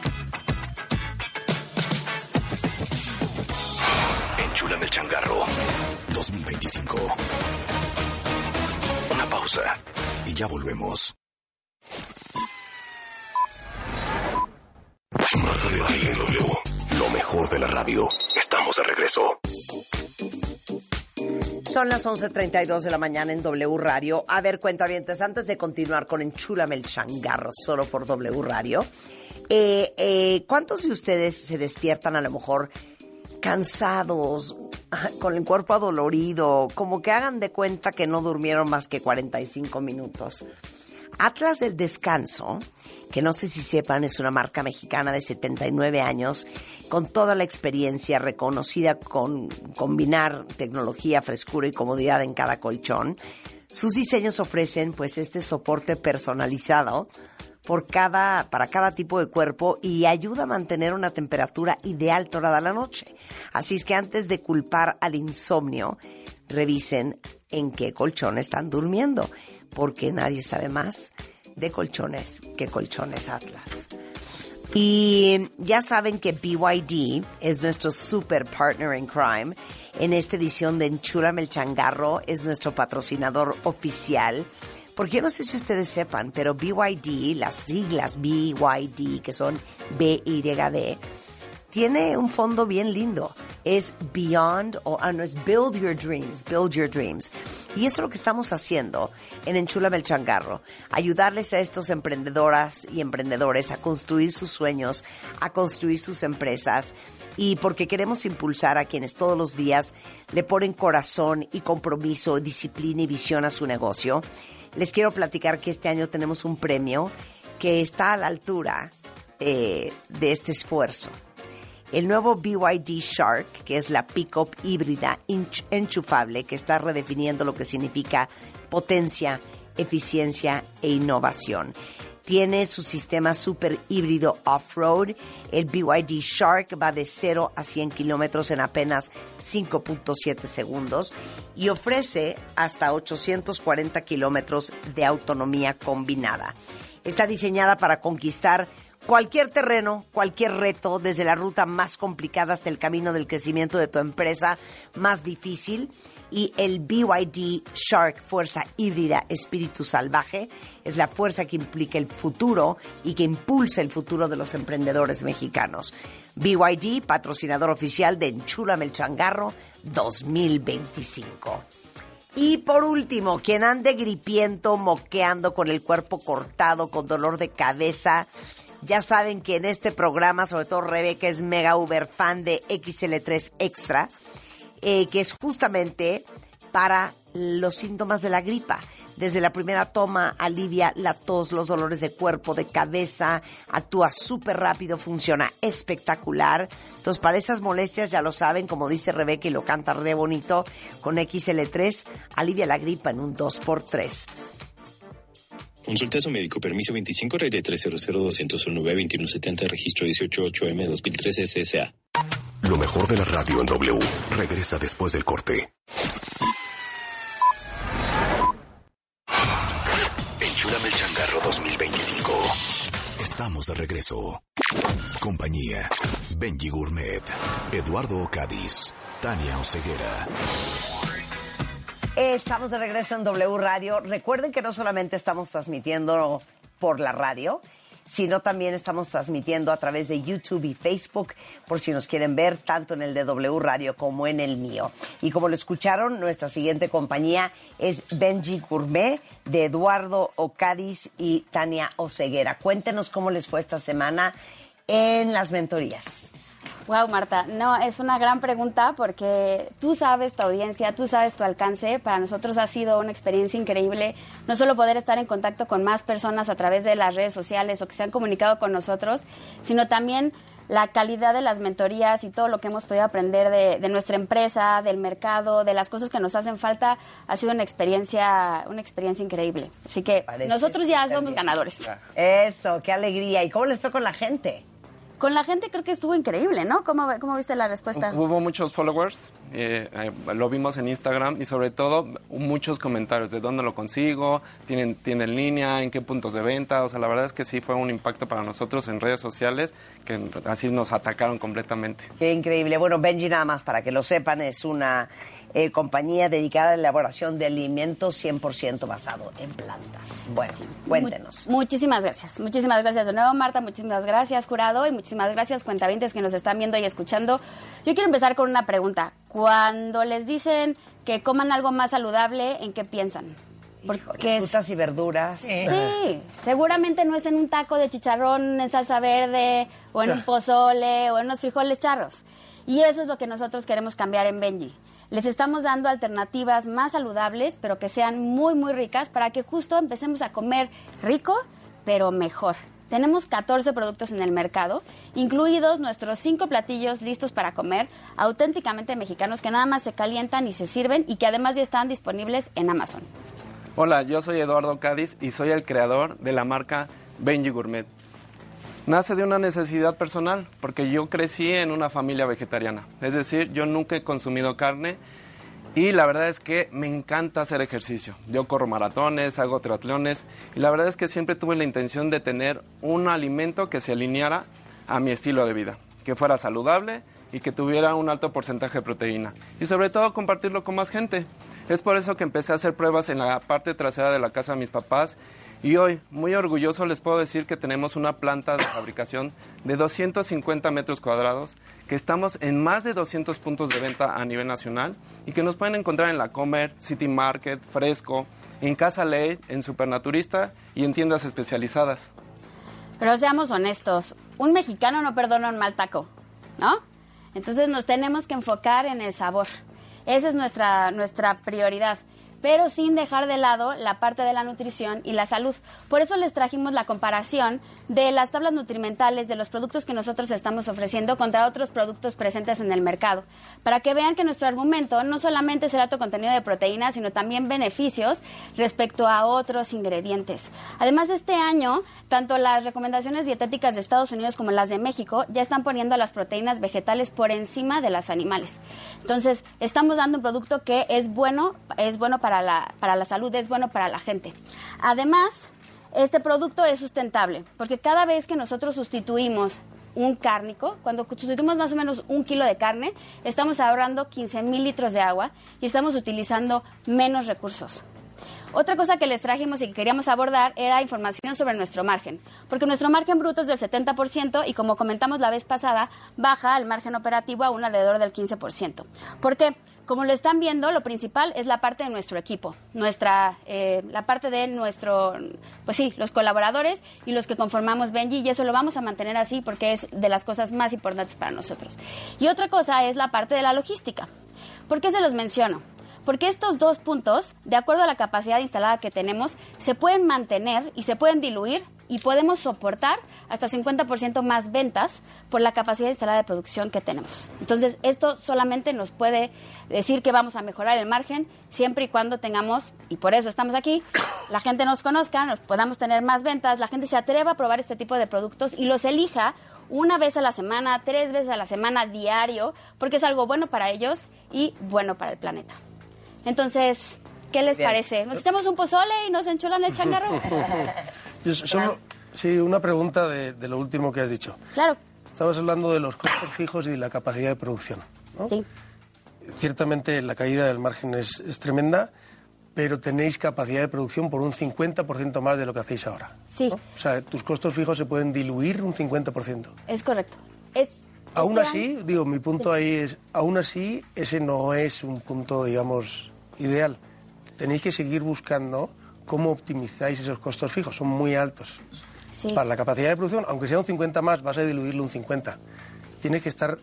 Enchúlame el Changarro dos mil veinticinco. Una pausa y ya volvemos. Marta de Baile W. Lo mejor de la radio. Estamos de regreso. Son las once treinta y dos de la mañana en W Radio. A ver, cuentavientes, antes de continuar con Enchúlame el Changarro, solo por W Radio, eh, eh, ¿cuántos de ustedes se despiertan a lo mejor cansados, con el cuerpo adolorido, como que hagan de cuenta que no durmieron más que cuarenta y cinco minutos? Atlas del Descanso, que no sé si sepan, es una marca mexicana de setenta y nueve años, con toda la experiencia reconocida con combinar tecnología, frescura y comodidad en cada colchón. Sus diseños ofrecen pues este soporte personalizado por cada, para cada tipo de cuerpo y ayuda a mantener una temperatura ideal toda la noche. Así es que antes de culpar al insomnio, revisen en qué colchón están durmiendo, porque nadie sabe más de colchones que Colchones Atlas. Y ya saben que B Y D es nuestro super partner in crime. En esta edición de Enchúlame el Changarro es nuestro patrocinador oficial. Porque yo no sé si ustedes sepan, pero B Y D, las siglas B Y D, que son B Y D, tiene un fondo bien lindo. Es Beyond, o ah, no, es Build Your Dreams, Build Your Dreams. Y eso es lo que estamos haciendo en Enchúlame el Changarro. Ayudarles a estos emprendedoras y emprendedores a construir sus sueños, a construir sus empresas. Y porque queremos impulsar a quienes todos los días le ponen corazón y compromiso, disciplina y visión a su negocio. Les quiero platicar que este año tenemos un premio que está a la altura eh, de este esfuerzo. El nuevo B Y D Shark, que es la pick-up híbrida enchufable, que está redefiniendo lo que significa potencia, eficiencia e innovación. Tiene su sistema super híbrido off-road. El B Y D Shark va de cero a cien kilómetros en apenas cinco punto siete segundos y ofrece hasta ochocientos cuarenta kilómetros de autonomía combinada. Está diseñada para conquistar cualquier terreno, cualquier reto, desde la ruta más complicada hasta el camino del crecimiento de tu empresa más difícil. Y el B Y D Shark Fuerza Híbrida Espíritu Salvaje es la fuerza que implica el futuro y que impulsa el futuro de los emprendedores mexicanos. B Y D, patrocinador oficial de Enchúlame el Changarro dos mil veinticinco. Y por último, quien ande gripiento, moqueando, con el cuerpo cortado, con dolor de cabeza, ya saben que en este programa, sobre todo Rebeca es mega uber fan de X L tres Extra, eh, que es justamente para los síntomas de la gripa. Desde la primera toma alivia la tos, los dolores de cuerpo, de cabeza, actúa súper rápido, funciona espectacular. Entonces, para esas molestias, ya lo saben, como dice Rebeca y lo canta re bonito, con X L tres alivia la gripa en un dos por tres. Consulte a su médico. Permiso veinticinco, regla tres cero cero dos cero uno B veintiuno setenta, registro dieciocho ocho M dos mil trece S S A. Lo mejor de la radio en W regresa después del corte. Enchúrame el changarro dos mil veinticinco. Estamos de regreso. Compañía: Benji Gourmet, Eduardo Cádiz, Tania Oseguera. Estamos de regreso en W Radio. Recuerden que no solamente estamos transmitiendo por la radio, sino también estamos transmitiendo a través de YouTube y Facebook, por si nos quieren ver, tanto en el de W Radio como en el mío. Y como lo escucharon, nuestra siguiente compañía es Benji Gourmet, de Eduardo Ocadiz y Tania Oseguera. Cuéntenos cómo les fue esta semana en las mentorías. Wow, Marta, no, es una gran pregunta porque tú sabes tu audiencia, tú sabes tu alcance. Para nosotros ha sido una experiencia increíble, no solo poder estar en contacto con más personas a través de las redes sociales o que se han comunicado con nosotros, sino también la calidad de las mentorías y todo lo que hemos podido aprender de, de nuestra empresa, del mercado, de las cosas que nos hacen falta. Ha sido una experiencia, una experiencia increíble. Así que Parece nosotros ya somos bien. ganadores. Eso, qué alegría. ¿Y cómo les fue con la gente? Con la gente creo que estuvo increíble, ¿no? ¿Cómo, cómo viste la respuesta? Hubo muchos followers, eh, eh, lo vimos en Instagram y sobre todo muchos comentarios de dónde lo consigo, tienen tienda en línea, en qué puntos de venta. O sea, la verdad es que sí fue un impacto para nosotros en redes sociales que así nos atacaron completamente. Qué increíble. Bueno, Benji, nada más para que lo sepan, es una eh, compañía dedicada a la elaboración de alimentos cien por ciento basado en plantas. Bueno, sí. Cuéntenos. Mu- muchísimas gracias. Muchísimas gracias de nuevo, Marta. Muchísimas gracias, jurado. Y muchísimas gracias, cuentavientes que nos están viendo y escuchando. Yo quiero empezar con una pregunta. Cuando les dicen que coman algo más saludable, ¿en qué piensan? Porque frutas y verduras. Sí, seguramente no es en un taco de chicharrón en salsa verde o en un pozole o en unos frijoles charros. Y eso es lo que nosotros queremos cambiar en Benji. Les estamos dando alternativas más saludables, pero que sean muy, muy ricas para que justo empecemos a comer rico, pero mejor. Tenemos catorce productos en el mercado, incluidos nuestros cinco platillos listos para comer, auténticamente mexicanos, que nada más se calientan y se sirven y que además ya están disponibles en Amazon. Hola, yo soy Eduardo Cádiz y soy el creador de la marca Benji Gourmet. Nace de una necesidad personal, porque yo crecí en una familia vegetariana. Es decir, yo nunca he consumido carne y la verdad es que me encanta hacer ejercicio. Yo corro maratones, hago triatlones y la verdad es que siempre tuve la intención de tener un alimento que se alineara a mi estilo de vida, que fuera saludable y que tuviera un alto porcentaje de proteína. Y sobre todo compartirlo con más gente. Es por eso que empecé a hacer pruebas en la parte trasera de la casa de mis papás. Y hoy, muy orgulloso, les puedo decir que tenemos una planta de fabricación de doscientos cincuenta metros cuadrados, que estamos en más de doscientos puntos de venta a nivel nacional y que nos pueden encontrar en La Comer, City Market, Fresco, en Casa Ley, en Supernaturista y en tiendas especializadas. Pero seamos honestos, un mexicano no perdona un mal taco, ¿no? Entonces nos tenemos que enfocar en el sabor. Esa es nuestra, nuestra prioridad, pero sin dejar de lado la parte de la nutrición y la salud. Por eso les trajimos la comparación de las tablas nutrimentales de los productos que nosotros estamos ofreciendo contra otros productos presentes en el mercado, para que vean que nuestro argumento no solamente es el alto contenido de proteínas, sino también beneficios respecto a otros ingredientes. Además, este año, tanto las recomendaciones dietéticas de Estados Unidos como las de México ya están poniendo a las proteínas vegetales por encima de las animales. Entonces, estamos dando un producto que es bueno, es bueno para Para la, para la salud, es bueno para la gente. Además, este producto es sustentable, porque cada vez que nosotros sustituimos un cárnico, cuando sustituimos más o menos un kilo de carne, estamos ahorrando quince mil litros de agua y estamos utilizando menos recursos. Otra cosa que les trajimos y que queríamos abordar era información sobre nuestro margen, porque nuestro margen bruto es del setenta por ciento y, como comentamos la vez pasada, baja el margen operativo a un alrededor del quince por ciento. ¿Por qué? Como lo están viendo, lo principal es la parte de nuestro equipo, nuestra, eh, la parte de nuestro, pues sí, los colaboradores y los que conformamos Benji, y eso lo vamos a mantener así porque es de las cosas más importantes para nosotros. Y otra cosa es la parte de la logística. ¿Por qué se los menciono? Porque estos dos puntos, de acuerdo a la capacidad instalada que tenemos, se pueden mantener y se pueden diluir y podemos soportar hasta cincuenta por ciento más ventas por la capacidad instalada de producción que tenemos. Entonces, esto solamente nos puede decir que vamos a mejorar el margen siempre y cuando tengamos, y por eso estamos aquí, la gente nos conozca, nos podamos tener más ventas, la gente se atreva a probar este tipo de productos y los elija una vez a la semana, tres veces a la semana, diario, porque es algo bueno para ellos y bueno para el planeta. Entonces, ¿qué les Bien. parece? ¿Nos echamos un pozole y nos enchulan el changarro? Yo solo, sí, una pregunta de, de lo último que has dicho. Claro. Estabas hablando de los costos fijos y de la capacidad de producción, ¿no? Sí. Ciertamente la caída del margen es, es tremenda, pero tenéis capacidad de producción por un cincuenta por ciento más de lo que hacéis ahora. Sí. ¿no? O sea, tus costos fijos se pueden diluir un cincuenta por ciento. Es correcto. Es, Aún este así, año- digo, mi punto ahí es, aún así, ese no es un punto, digamos, ideal. Tenéis que seguir buscando cómo optimizáis esos costos fijos, son muy altos. Sí. Para la capacidad de producción, aunque sea un cincuenta más, vas a diluirlo un cincuenta. Tienes que estar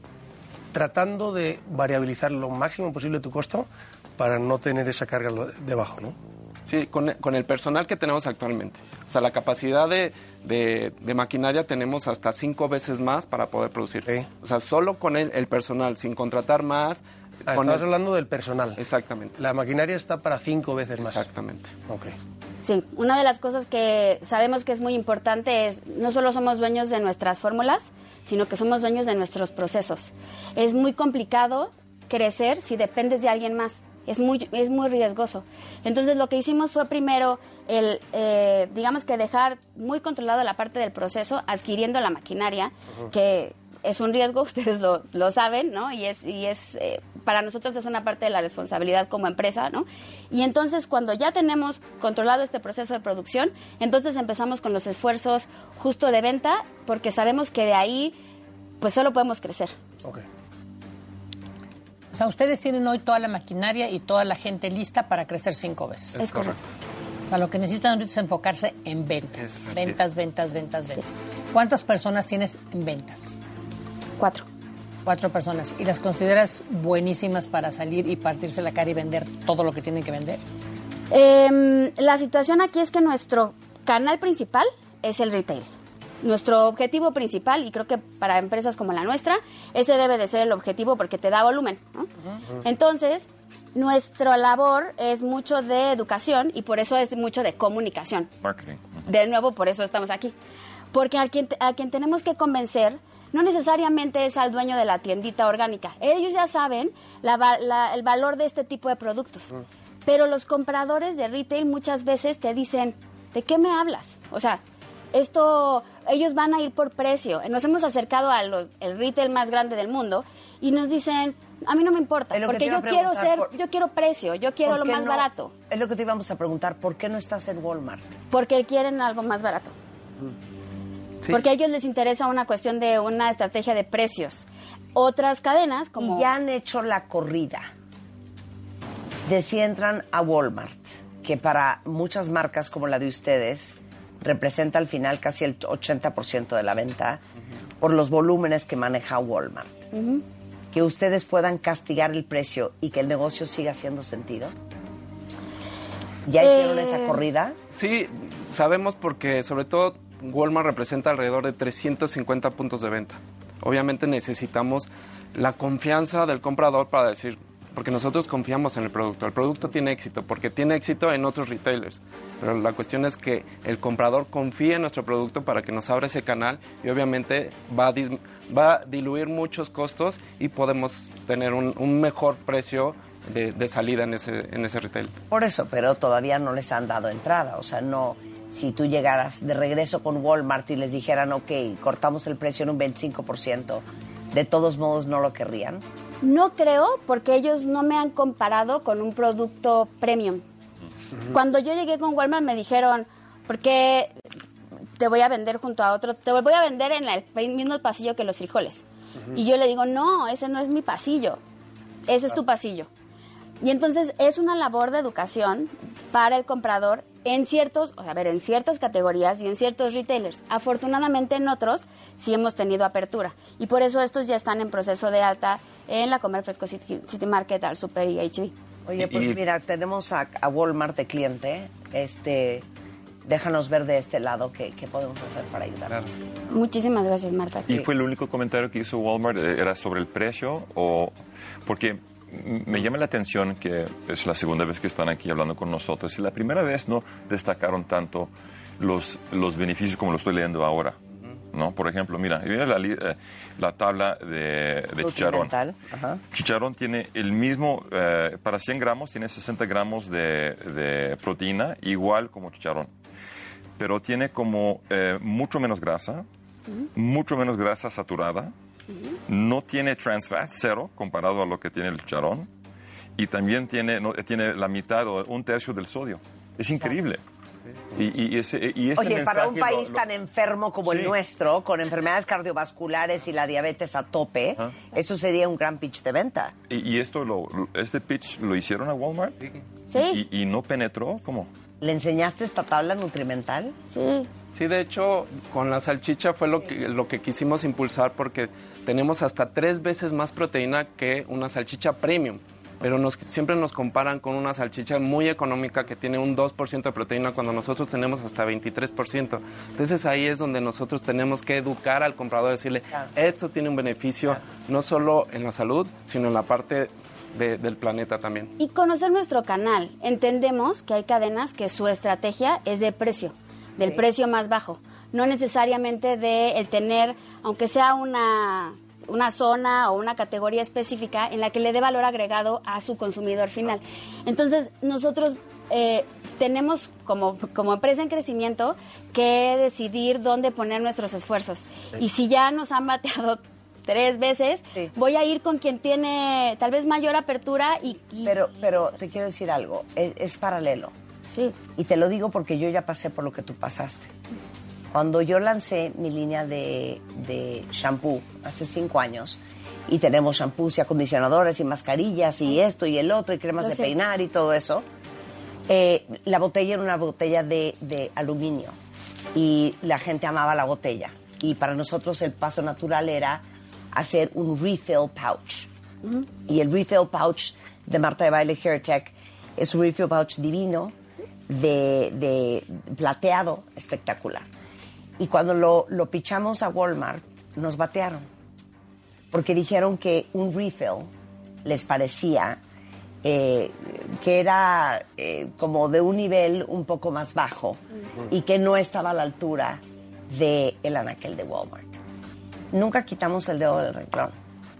tratando de variabilizar lo máximo posible tu costo para no tener esa carga lo- debajo, ¿no? Sí, con, con el personal que tenemos actualmente. O sea, la capacidad de, de, de maquinaria tenemos hasta cinco veces más para poder producir. O sea, solo con el, el personal, sin contratar más. Ah, con estabas el- hablando del personal. Exactamente. La maquinaria está para cinco veces más. Exactamente. Ok. Sí, una de las cosas que sabemos que es muy importante es no solo somos dueños de nuestras fórmulas, sino que somos dueños de nuestros procesos. Es muy complicado crecer si dependes de alguien más. Es muy, es muy riesgoso. Entonces, lo que hicimos fue primero, el, eh, digamos que dejar muy controlado la parte del proceso, adquiriendo la maquinaria, Ujú. que es un riesgo, ustedes lo, lo saben, ¿no? Y es, y es eh, para nosotros es una parte de la responsabilidad como empresa, ¿no? Y entonces, cuando ya tenemos controlado este proceso de producción, entonces empezamos con los esfuerzos justo de venta, porque sabemos que de ahí, pues solo podemos crecer. Ok. O sea, ustedes tienen hoy toda la maquinaria y toda la gente lista para crecer cinco veces. Es correcto. O sea, lo que necesitan ahorita es enfocarse en ventas. Es así. Ventas, ventas, ventas, ventas. ¿Cuántas personas tienes en ventas? Cuatro. Cuatro personas. ¿Y las consideras buenísimas para salir y partirse la cara y vender todo lo que tienen que vender? Eh, la situación aquí es que nuestro canal principal es el retail. Nuestro objetivo principal, y creo que para empresas como la nuestra, ese debe de ser el objetivo porque te da volumen, ¿no? Entonces, nuestra labor es mucho de educación y por eso es mucho de comunicación. Marketing. De nuevo, por eso estamos aquí. Porque a quien, a quien tenemos que convencer no necesariamente es al dueño de la tiendita orgánica. Ellos ya saben la va- la- el valor de este tipo de productos. Pero los compradores de retail muchas veces te dicen, ¿de qué me hablas? O sea, esto, ellos van a ir por precio. Nos hemos acercado al retail más grande del mundo y nos dicen, a mí no me importa, Es lo que porque te iba yo a quiero preguntar, ser, por- yo quiero precio, yo quiero ¿Por lo qué más no? barato, Es lo que te íbamos a preguntar, ¿por qué no estás en Walmart? porque quieren algo más barato. Sí. Porque a ellos les interesa una cuestión de una estrategia de precios. Otras cadenas, como... Y ya han hecho la corrida de si entran a Walmart, que para muchas marcas como la de ustedes representa al final casi el ochenta por ciento de la venta por los volúmenes que maneja Walmart. Ujú. Que ustedes puedan castigar el precio y que el negocio siga haciendo sentido. ¿Ya hicieron Eh, esa corrida? Sí, sabemos porque sobre todo Walmart representa alrededor de trescientos cincuenta puntos de venta. Obviamente necesitamos la confianza del comprador para decir, porque nosotros confiamos en el producto. El producto tiene éxito, porque tiene éxito en otros retailers. Pero la cuestión es que el comprador confíe en nuestro producto para que nos abra ese canal y obviamente va a, dis- va a diluir muchos costos y podemos tener un, un mejor precio de, de salida en ese, en ese retail. Por eso, pero todavía no les han dado entrada. O sea, no, si tú llegaras de regreso con Walmart y les dijeran, ok, cortamos el precio en un veinticinco por ciento, ¿de todos modos no lo querrían? No creo, porque ellos no me han comparado con un producto premium. Cuando yo llegué con Walmart me dijeron, ¿por qué te voy a vender junto a otro? Te voy a vender en el mismo pasillo que los frijoles. Y yo le digo, no, ese no es mi pasillo, ese es tu pasillo. Y entonces es una labor de educación para el comprador en ciertos, o sea, a ver, en ciertas categorías y en ciertos retailers. Afortunadamente en otros sí hemos tenido apertura. Y por eso estos ya están en proceso de alta en la Comer Fresco City, City Market, al Super y H B. Oye, pues Y- mira, tenemos a, a Walmart de cliente. Este, déjanos ver de este lado qué, qué podemos hacer para ayudar. Muchísimas gracias, Marta. Y fue el único comentario que hizo Walmart, eh, era sobre el precio, o porque m- me llama la atención que es la segunda vez que están aquí hablando con nosotros y la primera vez no destacaron tanto los, los beneficios como lo estoy leyendo ahora. ¿No? Por ejemplo, mira, mira la, li- eh, la tabla de, de chicharrón. Nutrimental. Ajá. Chicharrón tiene el mismo, eh, para cien gramos tiene sesenta gramos de, de proteína, igual como chicharrón. Pero tiene como eh, mucho menos grasa, mucho menos grasa saturada, no tiene trans fat, cero, comparado a lo que tiene el chicharrón, y también tiene, no, tiene la mitad o un tercio del sodio. Es increíble. Y, y ese, y ese Oye, para un mensaje lo- país lo- tan enfermo como Sí. el nuestro, con enfermedades cardiovasculares y la diabetes a tope, Ajá. eso sería un gran pitch de venta. Y, y esto, lo, lo- este pitch lo hicieron a Walmart. Sí. Y, y no penetró, ¿cómo? ¿Le enseñaste esta tabla nutrimental? Sí. Sí, de hecho, con la salchicha fue lo que, lo que quisimos impulsar porque tenemos hasta tres veces más proteína que una salchicha premium. Pero nos, siempre nos comparan con una salchicha muy económica que tiene un dos por ciento de proteína cuando nosotros tenemos hasta veintitrés por ciento. Entonces ahí es donde nosotros tenemos que educar al comprador, decirle, esto tiene un beneficio no solo en la salud, sino en la parte de- del planeta también. Y conocer nuestro canal. Entendemos que hay cadenas que su estrategia es de precio, del precio más bajo. No necesariamente de el tener, aunque sea una, una zona o una categoría específica en la que le dé valor agregado a su consumidor final. Entonces, nosotros eh, tenemos como, como empresa en crecimiento que decidir dónde poner nuestros esfuerzos. Y si ya nos han bateado tres veces, voy a ir con quien tiene tal vez mayor apertura y... y- Pero, pero te quiero decir algo, es, es paralelo. Sí. Y te lo digo porque yo ya pasé por lo que tú pasaste. Cuando yo lancé mi línea de, de shampoo hace cinco años, y tenemos shampoos y acondicionadores y mascarillas y esto y el otro y cremas Lo de sé. peinar y todo eso, eh, la botella era una botella de, de aluminio y la gente amaba la botella. Y para nosotros el paso natural era hacer un refill pouch. Y el refill pouch de Marta de Baile Hair Tech es un refill pouch divino, de, de plateado, espectacular. Y cuando lo, lo pichamos a Walmart, nos batearon. Porque dijeron que un refill les parecía eh, que era eh, como de un nivel un poco más bajo y que no estaba a la altura del anaquel de Walmart. Nunca quitamos el dedo del renglón.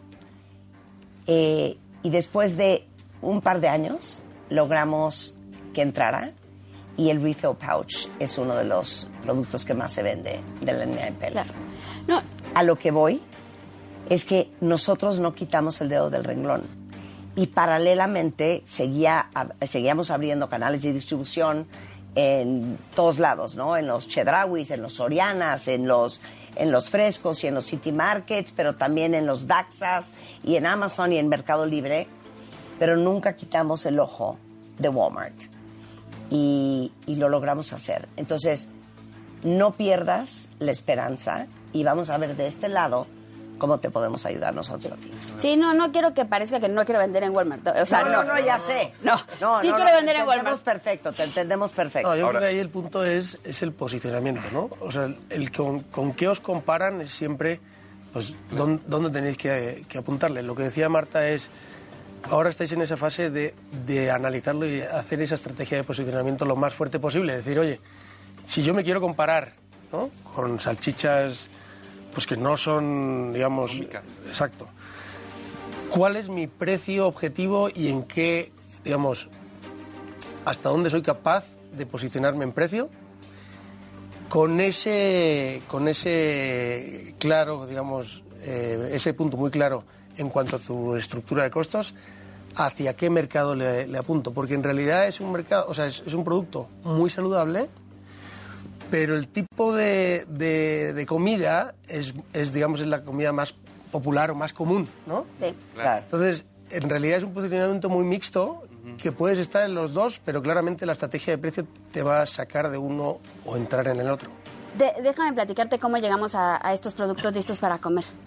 Eh, y después de un par de años logramos que entrara y el refill pouch es uno de los productos que más se vende de la línea de pelo. No. A lo que voy es que nosotros no quitamos el dedo del renglón y paralelamente seguía, ab- seguíamos abriendo canales de distribución en todos lados, ¿no? En los Chedrawis, en los Sorianas, en los, en los Frescos y en los City Markets, pero también en los Daxas y en Amazon y en Mercado Libre, pero nunca quitamos el ojo de Walmart y, y lo logramos hacer. Entonces, no pierdas la esperanza y vamos a ver de este lado cómo te podemos ayudar nosotros a ti. Sí, no, no quiero que parezca que no quiero vender en Walmart. O sea, no, no, no, no, ya sé. No, No, sí no, quiero no, vender te en Walmart. entendemos perfecto, te entendemos perfecto. No, yo creo que ahí el punto es, es el posicionamiento, ¿no? O sea, el, el con, con qué os comparan es siempre, pues, dónde, dónde tenéis que, que apuntarle. Lo que decía Marta es, ahora estáis en esa fase de, de analizarlo y hacer esa estrategia de posicionamiento lo más fuerte posible. Decir, oye, si yo me quiero comparar, ¿no?, con salchichas, pues que no son, digamos... Exacto. ¿Cuál es mi precio objetivo y en qué, digamos, hasta dónde soy capaz de posicionarme en precio? Con ese, con ese claro, digamos, eh, ese punto muy claro en cuanto a tu estructura de costos, hacia qué mercado le, le apunto. Porque en realidad es un mercado, o sea, es, es un producto muy saludable, pero el tipo de, de, de comida es, es, digamos, es la comida más popular o más común, ¿no? Sí. Claro. Entonces, en realidad es un posicionamiento muy mixto, que puedes estar en los dos, pero claramente la estrategia de precio te va a sacar de uno o entrar en el otro. De- déjame platicarte cómo llegamos a, a estos productos listos para comer.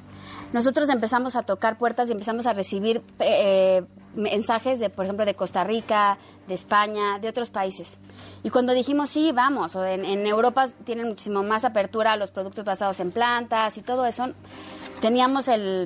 nosotros empezamos a tocar puertas y empezamos a recibir eh, mensajes, de, por ejemplo, de Costa Rica, de España, de otros países. Y cuando dijimos, sí, vamos, o en, en Europa tienen muchísimo más apertura a los productos basados en plantas y todo eso, teníamos el,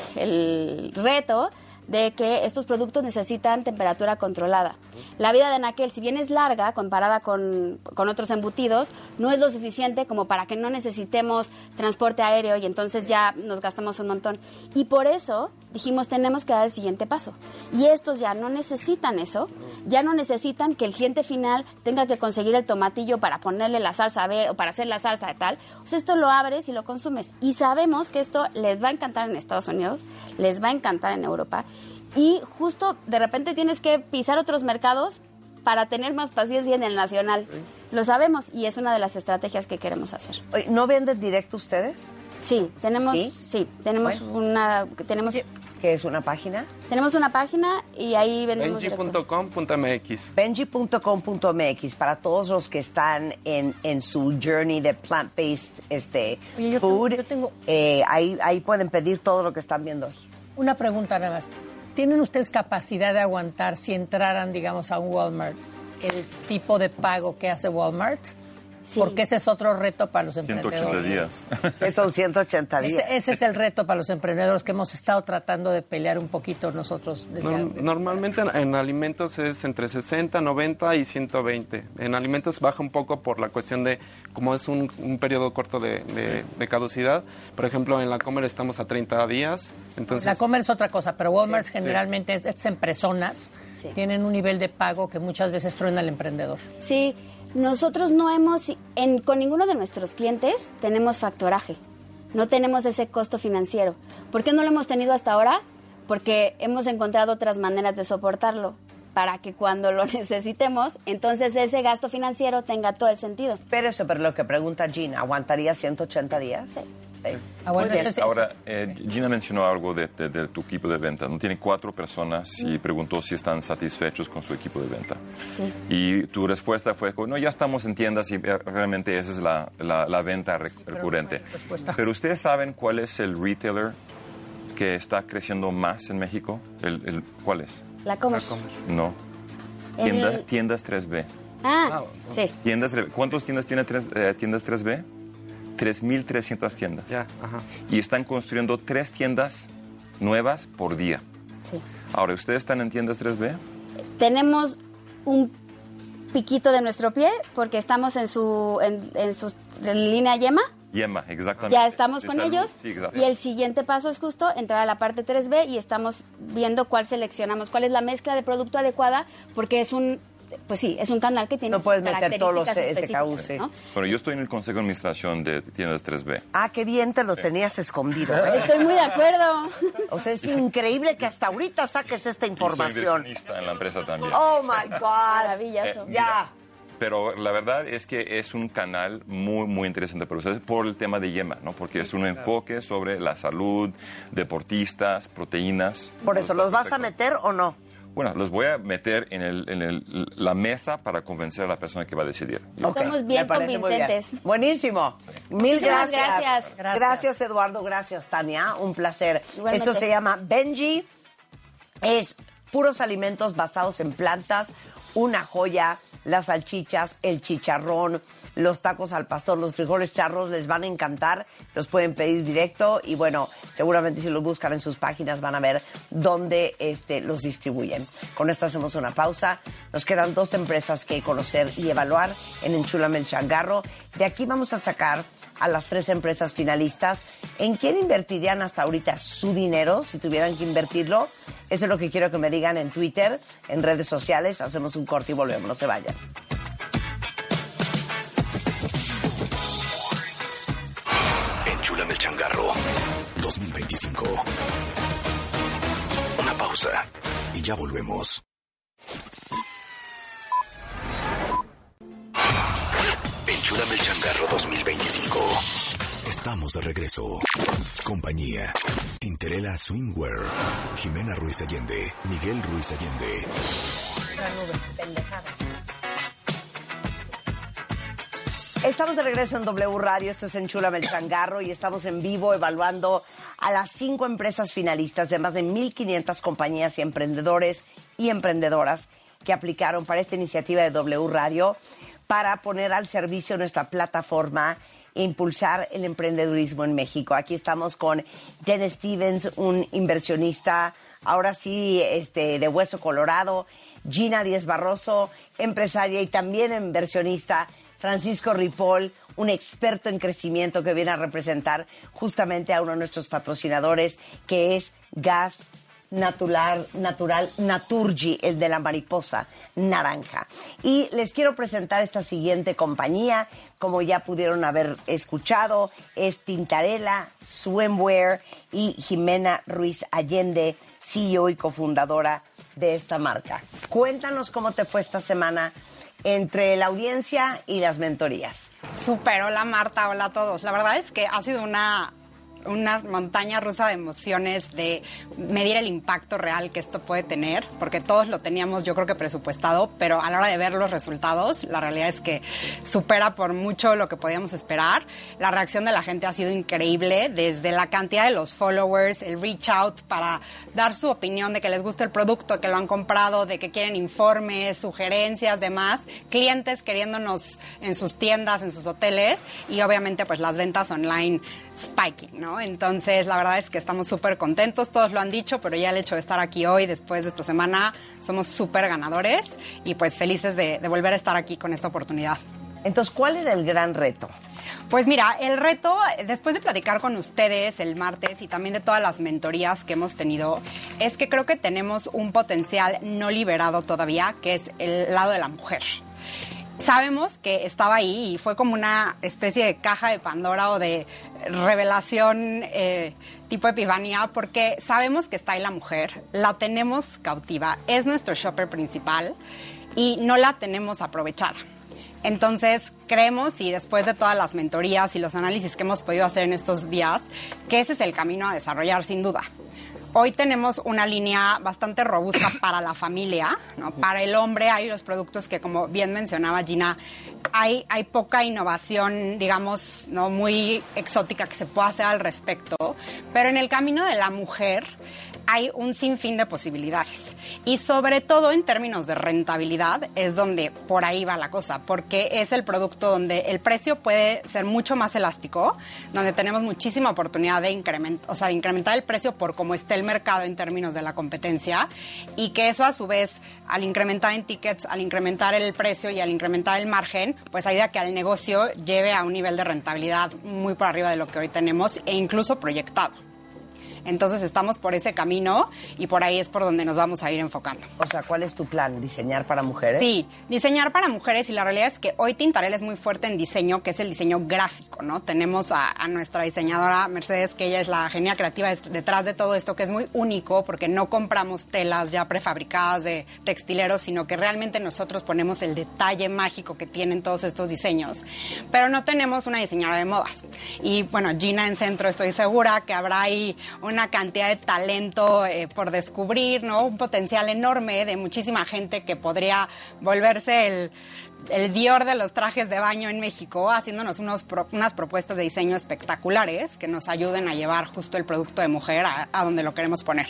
el reto de que estos productos necesitan temperatura controlada. La vida de anaquel, si bien es larga comparada con, con otros embutidos, no es lo suficiente como para que no necesitemos transporte aéreo y entonces ya nos gastamos un montón. Y por eso dijimos, tenemos que dar el siguiente paso. Y estos ya no necesitan eso, ya no necesitan que el cliente final tenga que conseguir el tomatillo para ponerle la salsa verde o para hacer la salsa de tal. O sea, esto lo abres y lo consumes. Y sabemos que esto les va a encantar en Estados Unidos, les va a encantar en Europa. Y justo de repente tienes que pisar otros mercados para tener más paciencia en el nacional. Sí. Lo sabemos y es una de las estrategias que queremos hacer. ¿No venden directo ustedes? Sí, tenemos, sí, sí, tenemos bueno. una, tenemos. ¿Qué es una página? Tenemos una página y ahí vendemos. Benji punto com punto m x. Benji punto com punto m x para todos los que están en, en su journey de plant-based este, Oye, yo food. Tengo, yo tengo... Eh, ahí, ahí pueden pedir todo lo que están viendo hoy. Una pregunta nada más. ¿Tienen ustedes capacidad de aguantar si entraran, digamos, a un Walmart, el tipo de pago que hace Walmart? Sí. Porque ese es otro reto para los emprendedores. ciento ochenta días. Que son ciento ochenta días. Ese, ese es el reto para los emprendedores que hemos estado tratando de pelear un poquito nosotros. Desde no, antes. Normalmente en, en alimentos es entre sesenta, noventa y ciento veinte. En alimentos baja un poco por la cuestión de, como es un, un periodo corto de, de, de caducidad. Por ejemplo, en la Comer estamos a treinta días. Entonces, la Comer es otra cosa, pero Walmart sí, generalmente, sí. estas empresonas, sí. tienen un nivel de pago que muchas veces truena al emprendedor. Sí. Nosotros no hemos, en, con ninguno de nuestros clientes tenemos factoraje, no tenemos ese costo financiero. ¿Por qué no lo hemos tenido hasta ahora? Porque hemos encontrado otras maneras de soportarlo para que cuando lo necesitemos, entonces ese gasto financiero tenga todo el sentido. Pero eso, pero lo que pregunta Gina, ¿aguantaría ciento ochenta días? Sí. Sí. Ah, bueno, es Ahora, eh, Gina mencionó algo de, de, de tu equipo de venta. ¿No? Tiene cuatro personas y preguntó si están satisfechos con su equipo de venta. Sí. Y tu respuesta fue, no, ya estamos en tiendas y realmente esa es la, la, la venta recurrente. Pero, Pero ustedes saben cuál es el retailer que está creciendo más en México. El, el, ¿Cuál es? La Comer. No. Tienda, el... Tiendas tres B. Ah, sí. Tiendas, ¿Cuántas tiendas tiene tres, eh, tiendas tres B? tres mil trescientas tiendas. Ya, ajá. Y están construyendo tres tiendas nuevas por día. Sí. Ahora, ¿ustedes están en tiendas tres B? Tenemos un piquito de nuestro pie porque estamos en su en, en su en línea Yema. Yema, exactamente. Ya estamos de con salud. ellos. Sí, y el siguiente paso es justo entrar a la parte tres B y estamos viendo cuál seleccionamos, cuál es la mezcla de producto adecuada, porque es un Pues sí, es un canal que tiene no puedes meter todos los S K U, ¿no? Bueno, yo estoy en el Consejo de Administración de Tiendas tres B. Ah, qué bien te lo tenías escondido. ¿eh? Estoy muy de acuerdo. O sea, es increíble que hasta ahorita saques esta información. Soy inversionista en la empresa también. Oh, my God. Maravilloso. Eh, ya. Pero la verdad es que es un canal muy, muy interesante para ustedes por el tema de Yema, ¿no? Porque es un enfoque sobre la salud, deportistas, proteínas. Por eso, ¿los vas a meter o no? Bueno, los voy a meter en, el, en el, la mesa para convencer a la persona que va a decidir. Okay. Somos bien convincentes. Bien. Buenísimo. Mil gracias. Gracias. gracias. Gracias, Eduardo. Gracias, Tania. Un placer. Igualmente. Esto se llama Benji. Es puros alimentos basados en plantas. Una joya. Las salchichas, el chicharrón, los tacos al pastor, los frijoles charros les van a encantar. Los pueden pedir directo y bueno, seguramente si los buscan en sus páginas van a ver dónde este, los distribuyen. Con esto hacemos una pausa. Nos quedan dos empresas que conocer y evaluar en Enchúlame el Changarro. De aquí vamos a sacar a las tres empresas finalistas. ¿En quién invertirían hasta ahorita su dinero si tuvieran que invertirlo? Eso es lo que quiero que me digan en Twitter, en redes sociales. Hacemos un corte y volvemos. No se vayan. Enchúlame el Changarro dos mil veinticinco. Una pausa y ya volvemos. Enchúlame el Changarro dos mil veinticinco. Estamos de regreso. Compañía Tinterela Swimwear, Jimena Ruiz Allende, Miguel Ruiz Allende. Estamos de regreso en W Radio, esto es Enchúlame el Changarro y estamos en vivo evaluando a las cinco empresas finalistas de más de mil quinientas compañías y emprendedores y emprendedoras que aplicaron para esta iniciativa de W Radio para poner al servicio nuestra plataforma e impulsar el emprendedurismo en México. Aquí estamos con Dennis Stevens, un inversionista, ahora sí, este, de Hueso Colorado, Gina Díez Barroso, empresaria y también inversionista, Francisco Ripoll, un experto en crecimiento que viene a representar justamente a uno de nuestros patrocinadores, que es Gas Natural, Natural Naturgy, el de la mariposa naranja. Y les quiero presentar esta siguiente compañía, como ya pudieron haber escuchado, es Tintarella, Swimwear y Jimena Ruiz Allende, C E O y cofundadora de esta marca. Cuéntanos cómo te fue esta semana entre la audiencia y las mentorías. Súper, hola Marta, hola a todos. La verdad es que ha sido una, una montaña rusa de emociones, de medir el impacto real que esto puede tener, porque todos lo teníamos yo creo que presupuestado, pero a la hora de ver los resultados, la realidad es que supera por mucho lo que podíamos esperar. La reacción de la gente ha sido increíble, desde la cantidad de los followers, el reach out para dar su opinión de que les gusta el producto, que lo han comprado, de que quieren informes, sugerencias, demás, clientes queriéndonos en sus tiendas, en sus hoteles, y obviamente pues las ventas online spiking, ¿no? Entonces, la verdad es que estamos súper contentos, todos lo han dicho, pero ya el hecho de estar aquí hoy, después de esta semana, somos súper ganadores y pues felices de, de volver a estar aquí con esta oportunidad. Entonces, ¿cuál era el gran reto? Pues mira, el reto, después de platicar con ustedes el martes y también de todas las mentorías que hemos tenido, es que creo que tenemos un potencial no liberado todavía, que es el lado de la mujer. Sabemos que estaba ahí y fue como una especie de caja de Pandora o de revelación eh, tipo epifanía, porque sabemos que está ahí la mujer, la tenemos cautiva, es nuestro shopper principal y no la tenemos aprovechada. Entonces, creemos, y después de todas las mentorías y los análisis que hemos podido hacer en estos días, que ese es el camino a desarrollar sin duda. Hoy tenemos una línea bastante robusta para la familia, ¿no? Para el hombre hay los productos que, como bien mencionaba Gina, hay, hay poca innovación, digamos, no muy exótica que se pueda hacer al respecto, pero en el camino de la mujer hay un sinfín de posibilidades. Y sobre todo en términos de rentabilidad es donde por ahí va la cosa, porque es el producto donde el precio puede ser mucho más elástico, donde tenemos muchísima oportunidad de incrementar, o sea, de incrementar el precio por cómo esté el mercado en términos de la competencia, y que eso a su vez, al incrementar en tickets, al incrementar el precio y al incrementar el margen, pues ayuda a que al negocio lleve a un nivel de rentabilidad muy por arriba de lo que hoy tenemos e incluso proyectado. Entonces estamos por ese camino y por ahí es por donde nos vamos a ir enfocando. O sea, ¿cuál es tu plan? ¿Diseñar para mujeres? Sí, diseñar para mujeres, y la realidad es que hoy Tintarella es muy fuerte en diseño, que es el diseño gráfico, ¿no? Tenemos a, a nuestra diseñadora Mercedes, que ella es la genia creativa detrás de todo esto, que es muy único porque no compramos telas ya prefabricadas de textileros, sino que realmente nosotros ponemos el detalle mágico que tienen todos estos diseños. Pero no tenemos una diseñadora de modas. Y bueno, Gina en centro, estoy segura que habrá ahí un una cantidad de talento eh, por descubrir, ¿no? Un potencial enorme de muchísima gente que podría volverse el, el Dior de los trajes de baño en México, haciéndonos unos pro, unas propuestas de diseño espectaculares que nos ayuden a llevar justo el producto de mujer a, a donde lo queremos poner.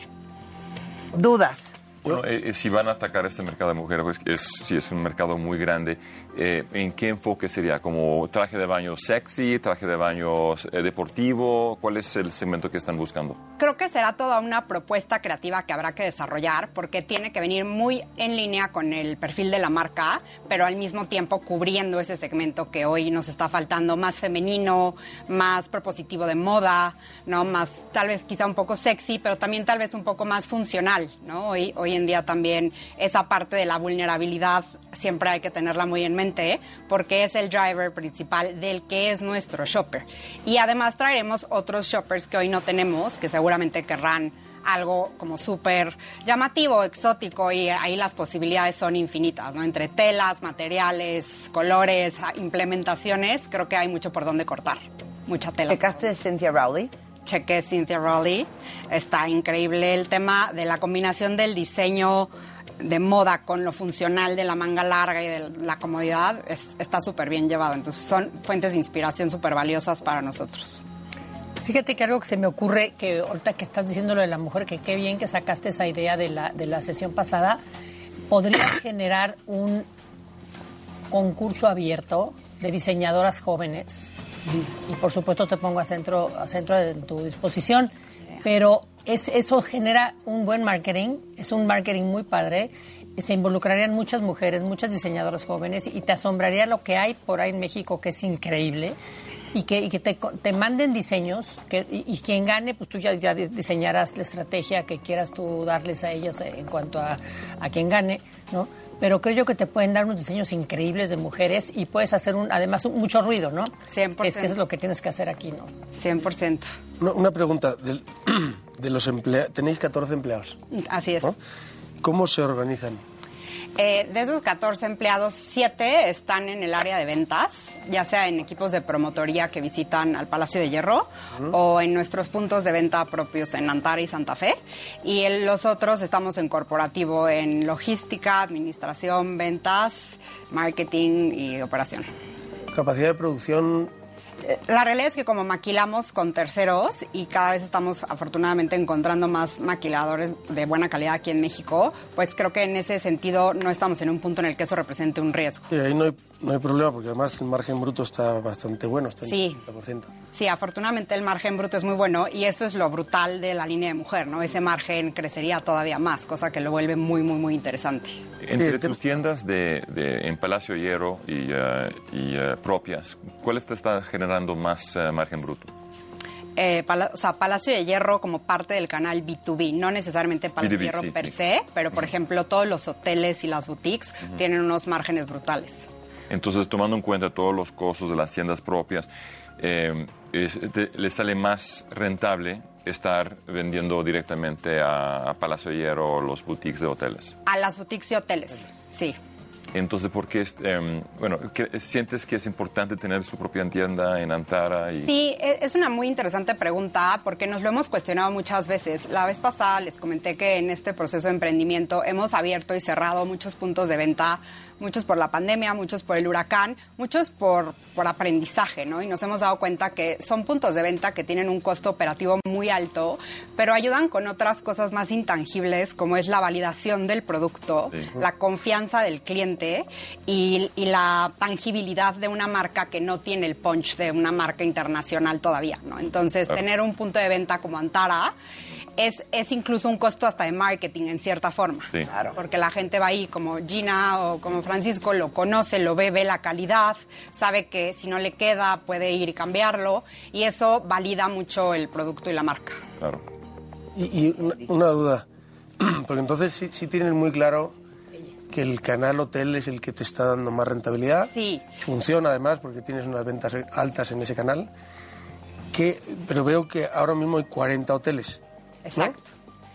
¿Dudas? Bueno, eh, si van a atacar este mercado de mujeres, pues es, sí es un mercado muy grande. Eh, ¿En qué enfoque sería? ¿Como traje de baño sexy, traje de baño eh, deportivo? ¿Cuál es el segmento que están buscando? Creo que será toda una propuesta creativa que habrá que desarrollar, porque tiene que venir muy en línea con el perfil de la marca, pero al mismo tiempo cubriendo ese segmento que hoy nos está faltando, más femenino, más propositivo de moda, ¿no? Más tal vez quizá un poco sexy, pero también tal vez un poco más funcional, ¿no? Hoy, hoy en día también esa parte de la vulnerabilidad siempre hay que tenerla muy en mente, porque es el driver principal del que es nuestro shopper. Y además traeremos otros shoppers que hoy no tenemos, que seguramente querrán algo como súper llamativo, exótico, y ahí las posibilidades son infinitas, ¿no? Entre telas, materiales, colores, implementaciones, creo que hay mucho por donde cortar. Mucha tela. ¿Checaste Cynthia Rowley? Chequé Cynthia Rowley. Está increíble el tema de la combinación del diseño de moda con lo funcional de la manga larga y de la comodidad, es, está súper bien llevado. Entonces son fuentes de inspiración súper valiosas para nosotros. Fíjate que algo que se me ocurre, que ahorita que estás diciendo lo de la mujer, que qué bien que sacaste esa idea de la, de la sesión pasada, podrías generar un concurso abierto de diseñadoras jóvenes. Y por supuesto te pongo a centro, a centro de tu disposición, pero es, eso genera un buen marketing, es un marketing muy padre, se involucrarían muchas mujeres, muchas diseñadoras jóvenes y te asombraría lo que hay por ahí en México, que es increíble, y que, y que te, te manden diseños, que, y, y quien gane, pues tú ya, ya diseñarás la estrategia que quieras tú darles a ellos en cuanto a, a quien gane, ¿no? Pero creo yo que te pueden dar unos diseños increíbles de mujeres y puedes hacer un, además un, mucho ruido, ¿no? cien por ciento. Es que eso es lo que tienes que hacer aquí, ¿no? cien por ciento. Una, una pregunta, del, de los empleados, tenéis catorce empleados. Así es. ¿No? ¿Cómo se organizan? Eh, de esos catorce empleados, siete están en el área de ventas, ya sea en equipos de promotoría que visitan al Palacio de Hierro uh-huh. o en nuestros puntos de venta propios en Antara y Santa Fe. Y el, los otros estamos en corporativo, en logística, administración, ventas, marketing y operación. ¿Capacidad de producción? La realidad es que como maquilamos con terceros y cada vez estamos afortunadamente encontrando más maquiladores de buena calidad aquí en México, pues creo que en ese sentido no estamos en un punto en el que eso represente un riesgo. Sí, ahí no hay, no hay problema porque además el margen bruto está bastante bueno, está en sí. el setenta por ciento. Sí, afortunadamente el margen bruto es muy bueno y eso es lo brutal de la línea de mujer, ¿no? Ese margen crecería todavía más, cosa que lo vuelve muy, muy, muy interesante. Entre tus tiendas de, de, en Palacio Hierro y, uh, y uh, propias, ¿cuáles te están generando más uh, margen bruto? Eh, Pala- o sea, Palacio de Hierro como parte del canal B dos B, no necesariamente Palacio de Hierro sí, per sí. se, pero por uh-huh. ejemplo todos los hoteles y las boutiques uh-huh. tienen unos márgenes brutales. Entonces, tomando en cuenta todos los costos de las tiendas propias, eh, es, te, ¿les sale más rentable estar vendiendo directamente a, a Palacio de Hierro o los boutiques de hoteles? A las boutiques y hoteles, sí. Entonces, ¿por qué, eh, bueno, sientes que es importante tener su propia tienda en Antara? Y... Sí, es una muy interesante pregunta porque nos lo hemos cuestionado muchas veces. La vez pasada les comenté que en este proceso de emprendimiento hemos abierto y cerrado muchos puntos de venta, muchos por la pandemia, muchos por el huracán, muchos por, por aprendizaje, ¿no? Y nos hemos dado cuenta que son puntos de venta que tienen un costo operativo muy alto, pero ayudan con otras cosas más intangibles como es la validación del producto, sí. la confianza del cliente y, y la tangibilidad de una marca que no tiene el punch de una marca internacional todavía, ¿no? Entonces, claro. tener un punto de venta como Antara es, es incluso un costo hasta de marketing en cierta forma. Sí. Claro. Porque la gente va ahí como Gina o como Francisco, lo conoce, lo ve, ve la calidad, sabe que si no le queda puede ir y cambiarlo y eso valida mucho el producto y la marca. Claro. Y, y una, una duda, porque entonces sí, sí tienen muy claro que el canal hotel es el que te está dando más rentabilidad. Sí. Funciona además porque tienes unas ventas altas en ese canal. Que, pero veo que ahora mismo hay cuarenta hoteles. Exacto.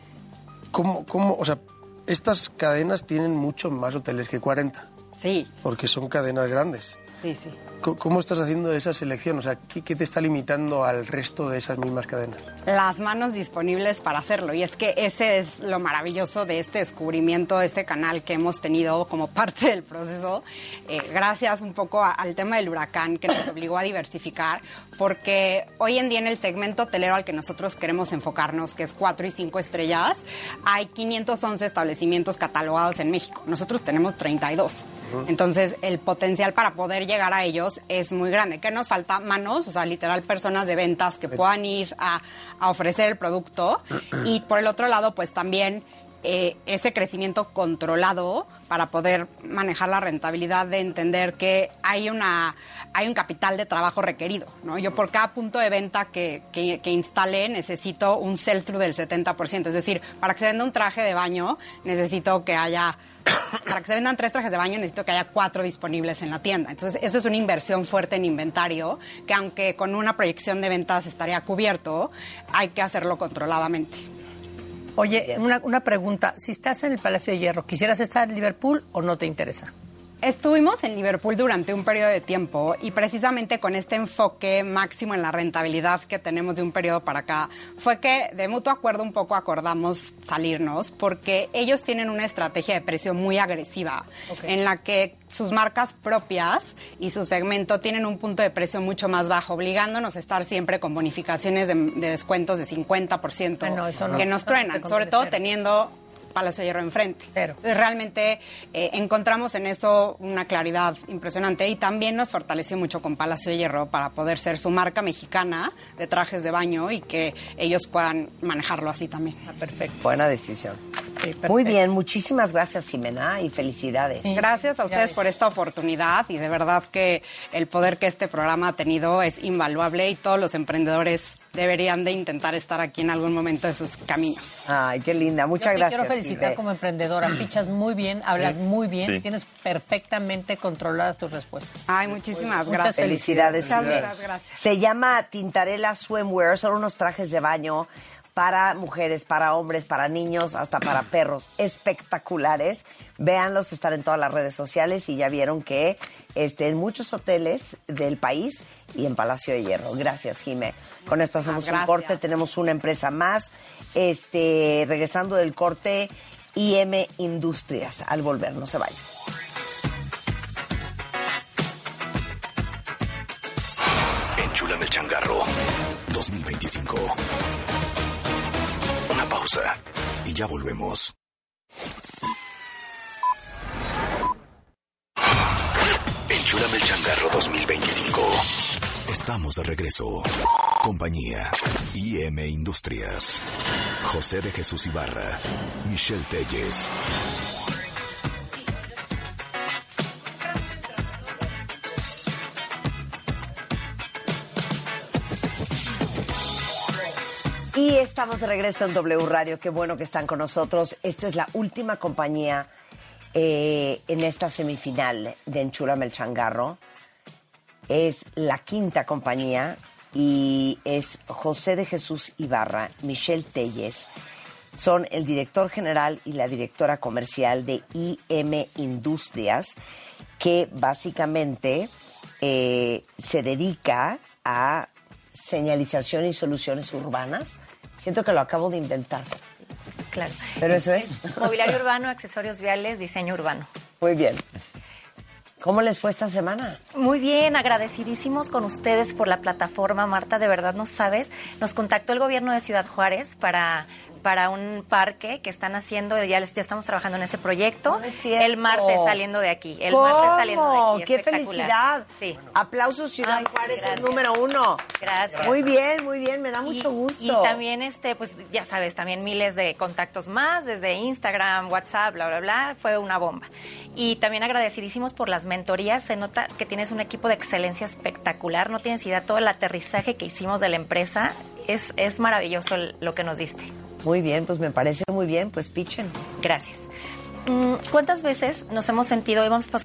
¿No? ¿Cómo, cómo, o sea, estas cadenas tienen muchos más hoteles que cuarenta? Sí. Porque son cadenas grandes. Sí, sí. ¿Cómo estás haciendo esa selección? O sea, ¿qué, qué te está limitando al resto de esas mismas cadenas? Las manos disponibles para hacerlo. Y es que ese es lo maravilloso de este descubrimiento, de este canal que hemos tenido como parte del proceso. Eh, gracias un poco a, al tema del huracán que nos obligó a diversificar. Porque hoy en día en el segmento hotelero al que nosotros queremos enfocarnos, que es cuatro y cinco estrellas, hay quinientos once establecimientos catalogados en México. Nosotros tenemos treinta y dos. Uh-huh. Entonces, el potencial para poder llegar a ellos es muy grande. ¿Qué nos falta? Manos, o sea, literal personas de ventas que puedan ir a, a ofrecer el producto y por el otro lado, pues también eh, ese crecimiento controlado para poder manejar la rentabilidad de entender que hay una hay un capital de trabajo requerido, ¿no? Yo por cada punto de venta que, que, que instale necesito un sell-through del setenta por ciento, es decir, para que se venda un traje de baño necesito que haya para que se vendan tres trajes de baño necesito que haya cuatro disponibles en la tienda. Entonces, eso es una inversión fuerte en inventario, que aunque con una proyección de ventas estaría cubierto, hay que hacerlo controladamente. Oye, una, una pregunta. Si estás en el Palacio de Hierro, ¿quisieras estar en Liverpool o no te interesa? Estuvimos en Liverpool durante un periodo de tiempo y precisamente con este enfoque máximo en la rentabilidad que tenemos de un periodo para acá, fue que de mutuo acuerdo un poco acordamos salirnos porque ellos tienen una estrategia de precio muy agresiva, okay, en la que sus marcas propias y su segmento tienen un punto de precio mucho más bajo, obligándonos a estar siempre con bonificaciones de, de descuentos de cincuenta por ciento ah, no, eso no, que nos truenan, sobre todo teniendo Palacio de Hierro enfrente. Cero. Entonces, realmente eh, encontramos en eso una claridad impresionante y también nos fortaleció mucho con Palacio de Hierro para poder ser su marca mexicana de trajes de baño y que ellos puedan manejarlo así también. Ah, perfecto. Buena decisión. Sí, muy bien, muchísimas gracias, Jimena, y felicidades. Sí. Gracias a ustedes por esta oportunidad y de verdad que el poder que este programa ha tenido es invaluable y todos los emprendedores deberían de intentar estar aquí en algún momento de sus caminos. Ay, qué linda, muchas Yo gracias. Te quiero felicitar Jimena. Como emprendedora, pichas muy bien, hablas sí. muy bien, sí. tienes perfectamente controladas tus respuestas. Ay, muchísimas Muchas gracias. Felicidades. felicidades. Muchas gracias. Se llama Tintarella Swimwear, son unos trajes de baño para mujeres, para hombres, para niños, hasta para perros, espectaculares. Véanlos, están en todas las redes sociales y ya vieron que este, en muchos hoteles del país y en Palacio de Hierro. Gracias, Jimé. Con esto hacemos ah, un corte, tenemos una empresa más. Este, regresando del corte, I M Industrias. Al volver, no se vayan. Enchúlame el changarro dos mil veinticinco. Una pausa y ya volvemos. Enchúlame el changarro dos mil veinticinco. Estamos de regreso. Compañía I M Industrias. José de Jesús Ibarra. Michelle Telles. Y estamos de regreso en W Radio. Qué bueno que están con nosotros. Esta es la última compañía eh, en esta semifinal de Enchúlame el Changarro. Es la quinta compañía y es José de Jesús Ibarra, Michelle Telles. Son el director general y la directora comercial de I M Industrias, que básicamente eh, se dedica a señalización y soluciones urbanas. Siento que lo acabo de inventar. Claro. Pero eso es. Mobiliario urbano, accesorios viales, diseño urbano. Muy bien. ¿Cómo les fue esta semana? Muy bien, agradecidísimos con ustedes por la plataforma, Marta, de verdad no sabes. Nos contactó el gobierno de Ciudad Juárez para, para un parque que están haciendo, ya, les, ya estamos trabajando en ese proyecto. No es cierto. El martes saliendo de aquí. El ¿Cómo? martes saliendo de aquí. ¡Qué felicidad! Sí. Aplausos, Ciudad Ay, Juárez, sí, el número uno. Gracias. Muy bien, muy bien, me da mucho y, gusto. Y también, este, pues ya sabes, también miles de contactos más, desde Instagram, WhatsApp, bla, bla, bla, fue una bomba. Y también agradecidísimos por las mentorías, se nota que tienes un equipo de excelencia espectacular, no tienes idea, todo el aterrizaje que hicimos de la empresa, es, es maravilloso el, lo que nos diste. Muy bien, pues me parece muy bien, pues pichen. Gracias. ¿Cuántas veces nos hemos sentido, hemos